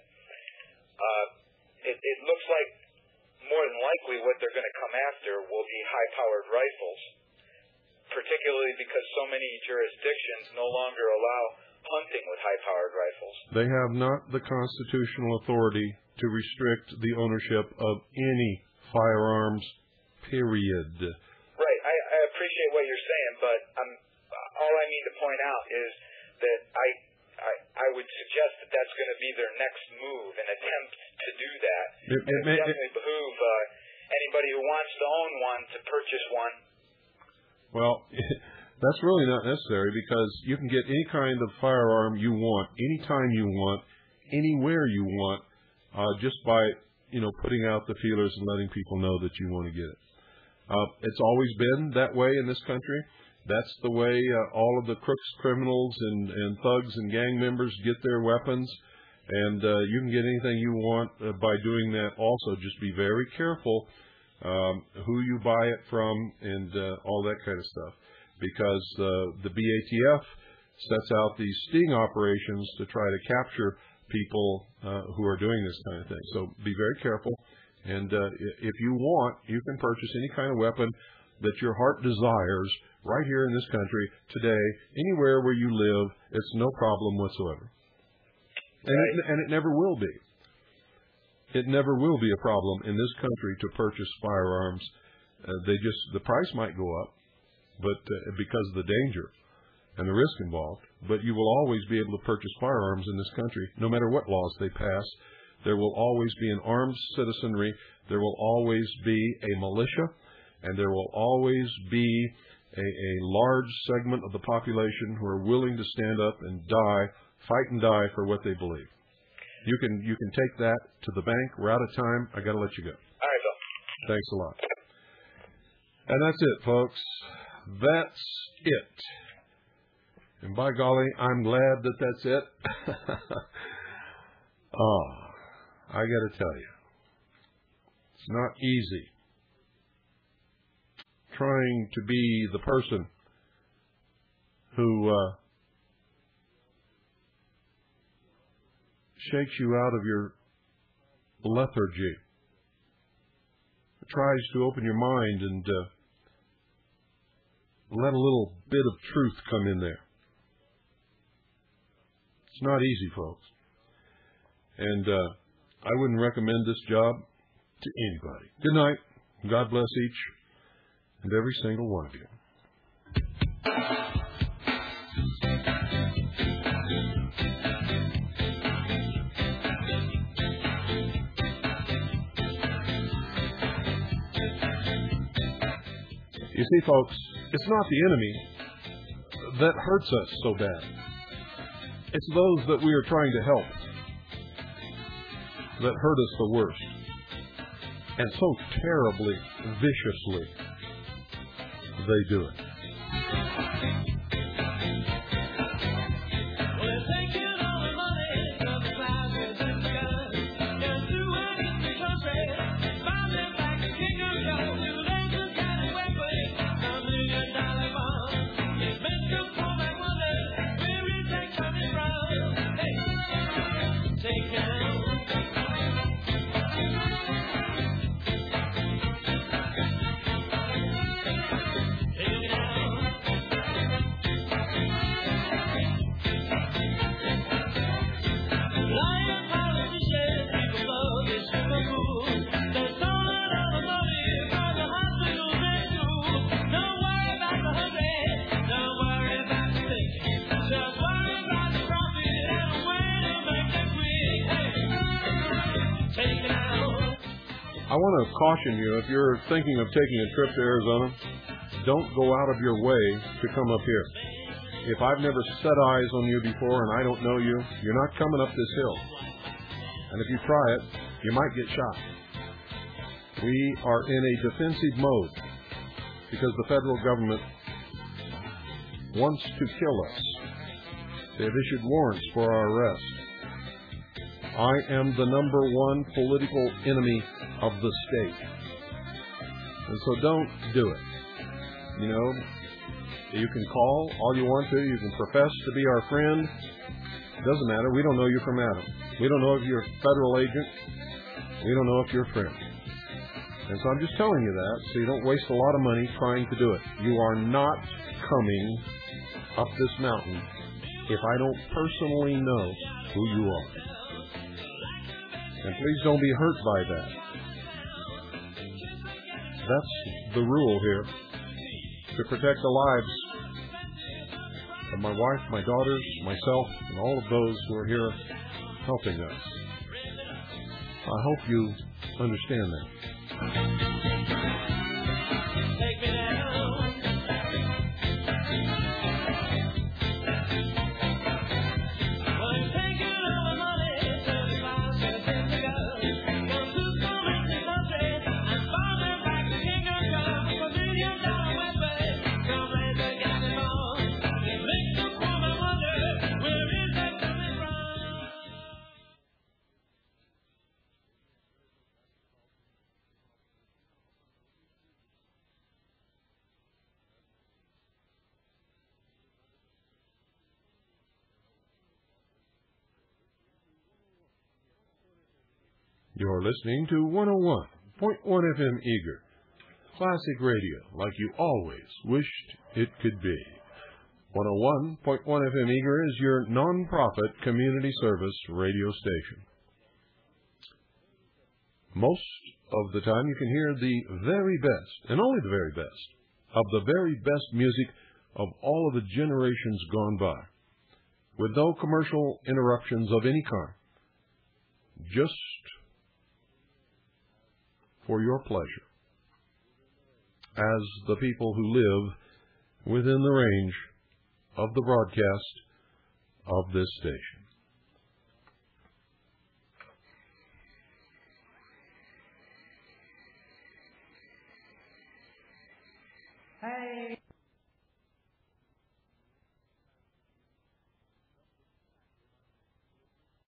It looks like more than likely what they're going to come after will be high-powered rifles, particularly because so many jurisdictions no longer allow hunting with high-powered rifles. They have not the constitutional authority to restrict the ownership of any firearms, period. Right. I appreciate what you're saying, but all I need to point out is that I would suggest that that's going to be their next move, an attempt to do that. It would definitely behoove anybody who wants to own one to purchase one. Well, that's really not necessary because you can get any kind of firearm you want, anytime you want, anywhere you want, just by putting out the feelers and letting people know that you want to get it. It's always been that way in this country. That's the way all of the crooks, criminals, and thugs and gang members get their weapons. And you can get anything you want by doing that. Also, just be very careful who you buy it from and all that kind of stuff. Because the BATF sets out these sting operations to try to capture people who are doing this kind of thing. So be very careful. And if you want, you can purchase any kind of weapon that your heart desires right here in this country today, anywhere where you live. It's no problem whatsoever. And it never will be. It never will be a problem in this country to purchase firearms. The price might go up, but because of the danger and the risk involved. But you will always be able to purchase firearms in this country, no matter what laws they pass. There will always be an armed citizenry. There will always be a militia, and there will always be a large segment of the population who are willing to stand up and fight and die for what they believe. You can take that to the bank. We're out of time. I got to let you go. All right, Bill. Thanks a lot. And that's it, folks. That's it. And by golly, I'm glad that that's it. I got to tell you, it's not easy trying to be the person who shakes you out of your lethargy. It tries to open your mind and let a little bit of truth come in there. It's not easy, folks. And I wouldn't recommend this job to anybody. Good night. God bless each and every single one of you. You see, folks, it's not the enemy that hurts us so bad. It's those that we are trying to help that hurt us the worst. And so terribly, viciously, they do it. I want to caution you, if you're thinking of taking a trip to Arizona, don't go out of your way to come up here. If I've never set eyes on you before and I don't know you, you're not coming up this hill. And if you try it, you might get shot. We are in a defensive mode because the federal government wants to kill us. They have issued warrants for our arrest. I am the number one political enemy of the state. And so don't do it. You know, you can call all you want to. You can profess to be our friend. It doesn't matter. We don't know you from Adam. We don't know if you're a federal agent. We don't know if you're a friend. And so I'm just telling you that so you don't waste a lot of money trying to do it. You are not coming up this mountain if I don't personally know who you are. And please don't be hurt by that. That's the rule here, to protect the lives of my wife, my daughters, myself, and all of those who are here helping us. I hope you understand that. Take me down. You're listening to 101.1 FM Eager, classic radio like you always wished it could be. 101.1 FM Eager is your non-profit community service radio station. Most of the time you can hear the very best, and only the very best, of the very best music of all of the generations gone by, with no commercial interruptions of any kind, just for your pleasure, as the people who live within the range of the broadcast of this station. Hey.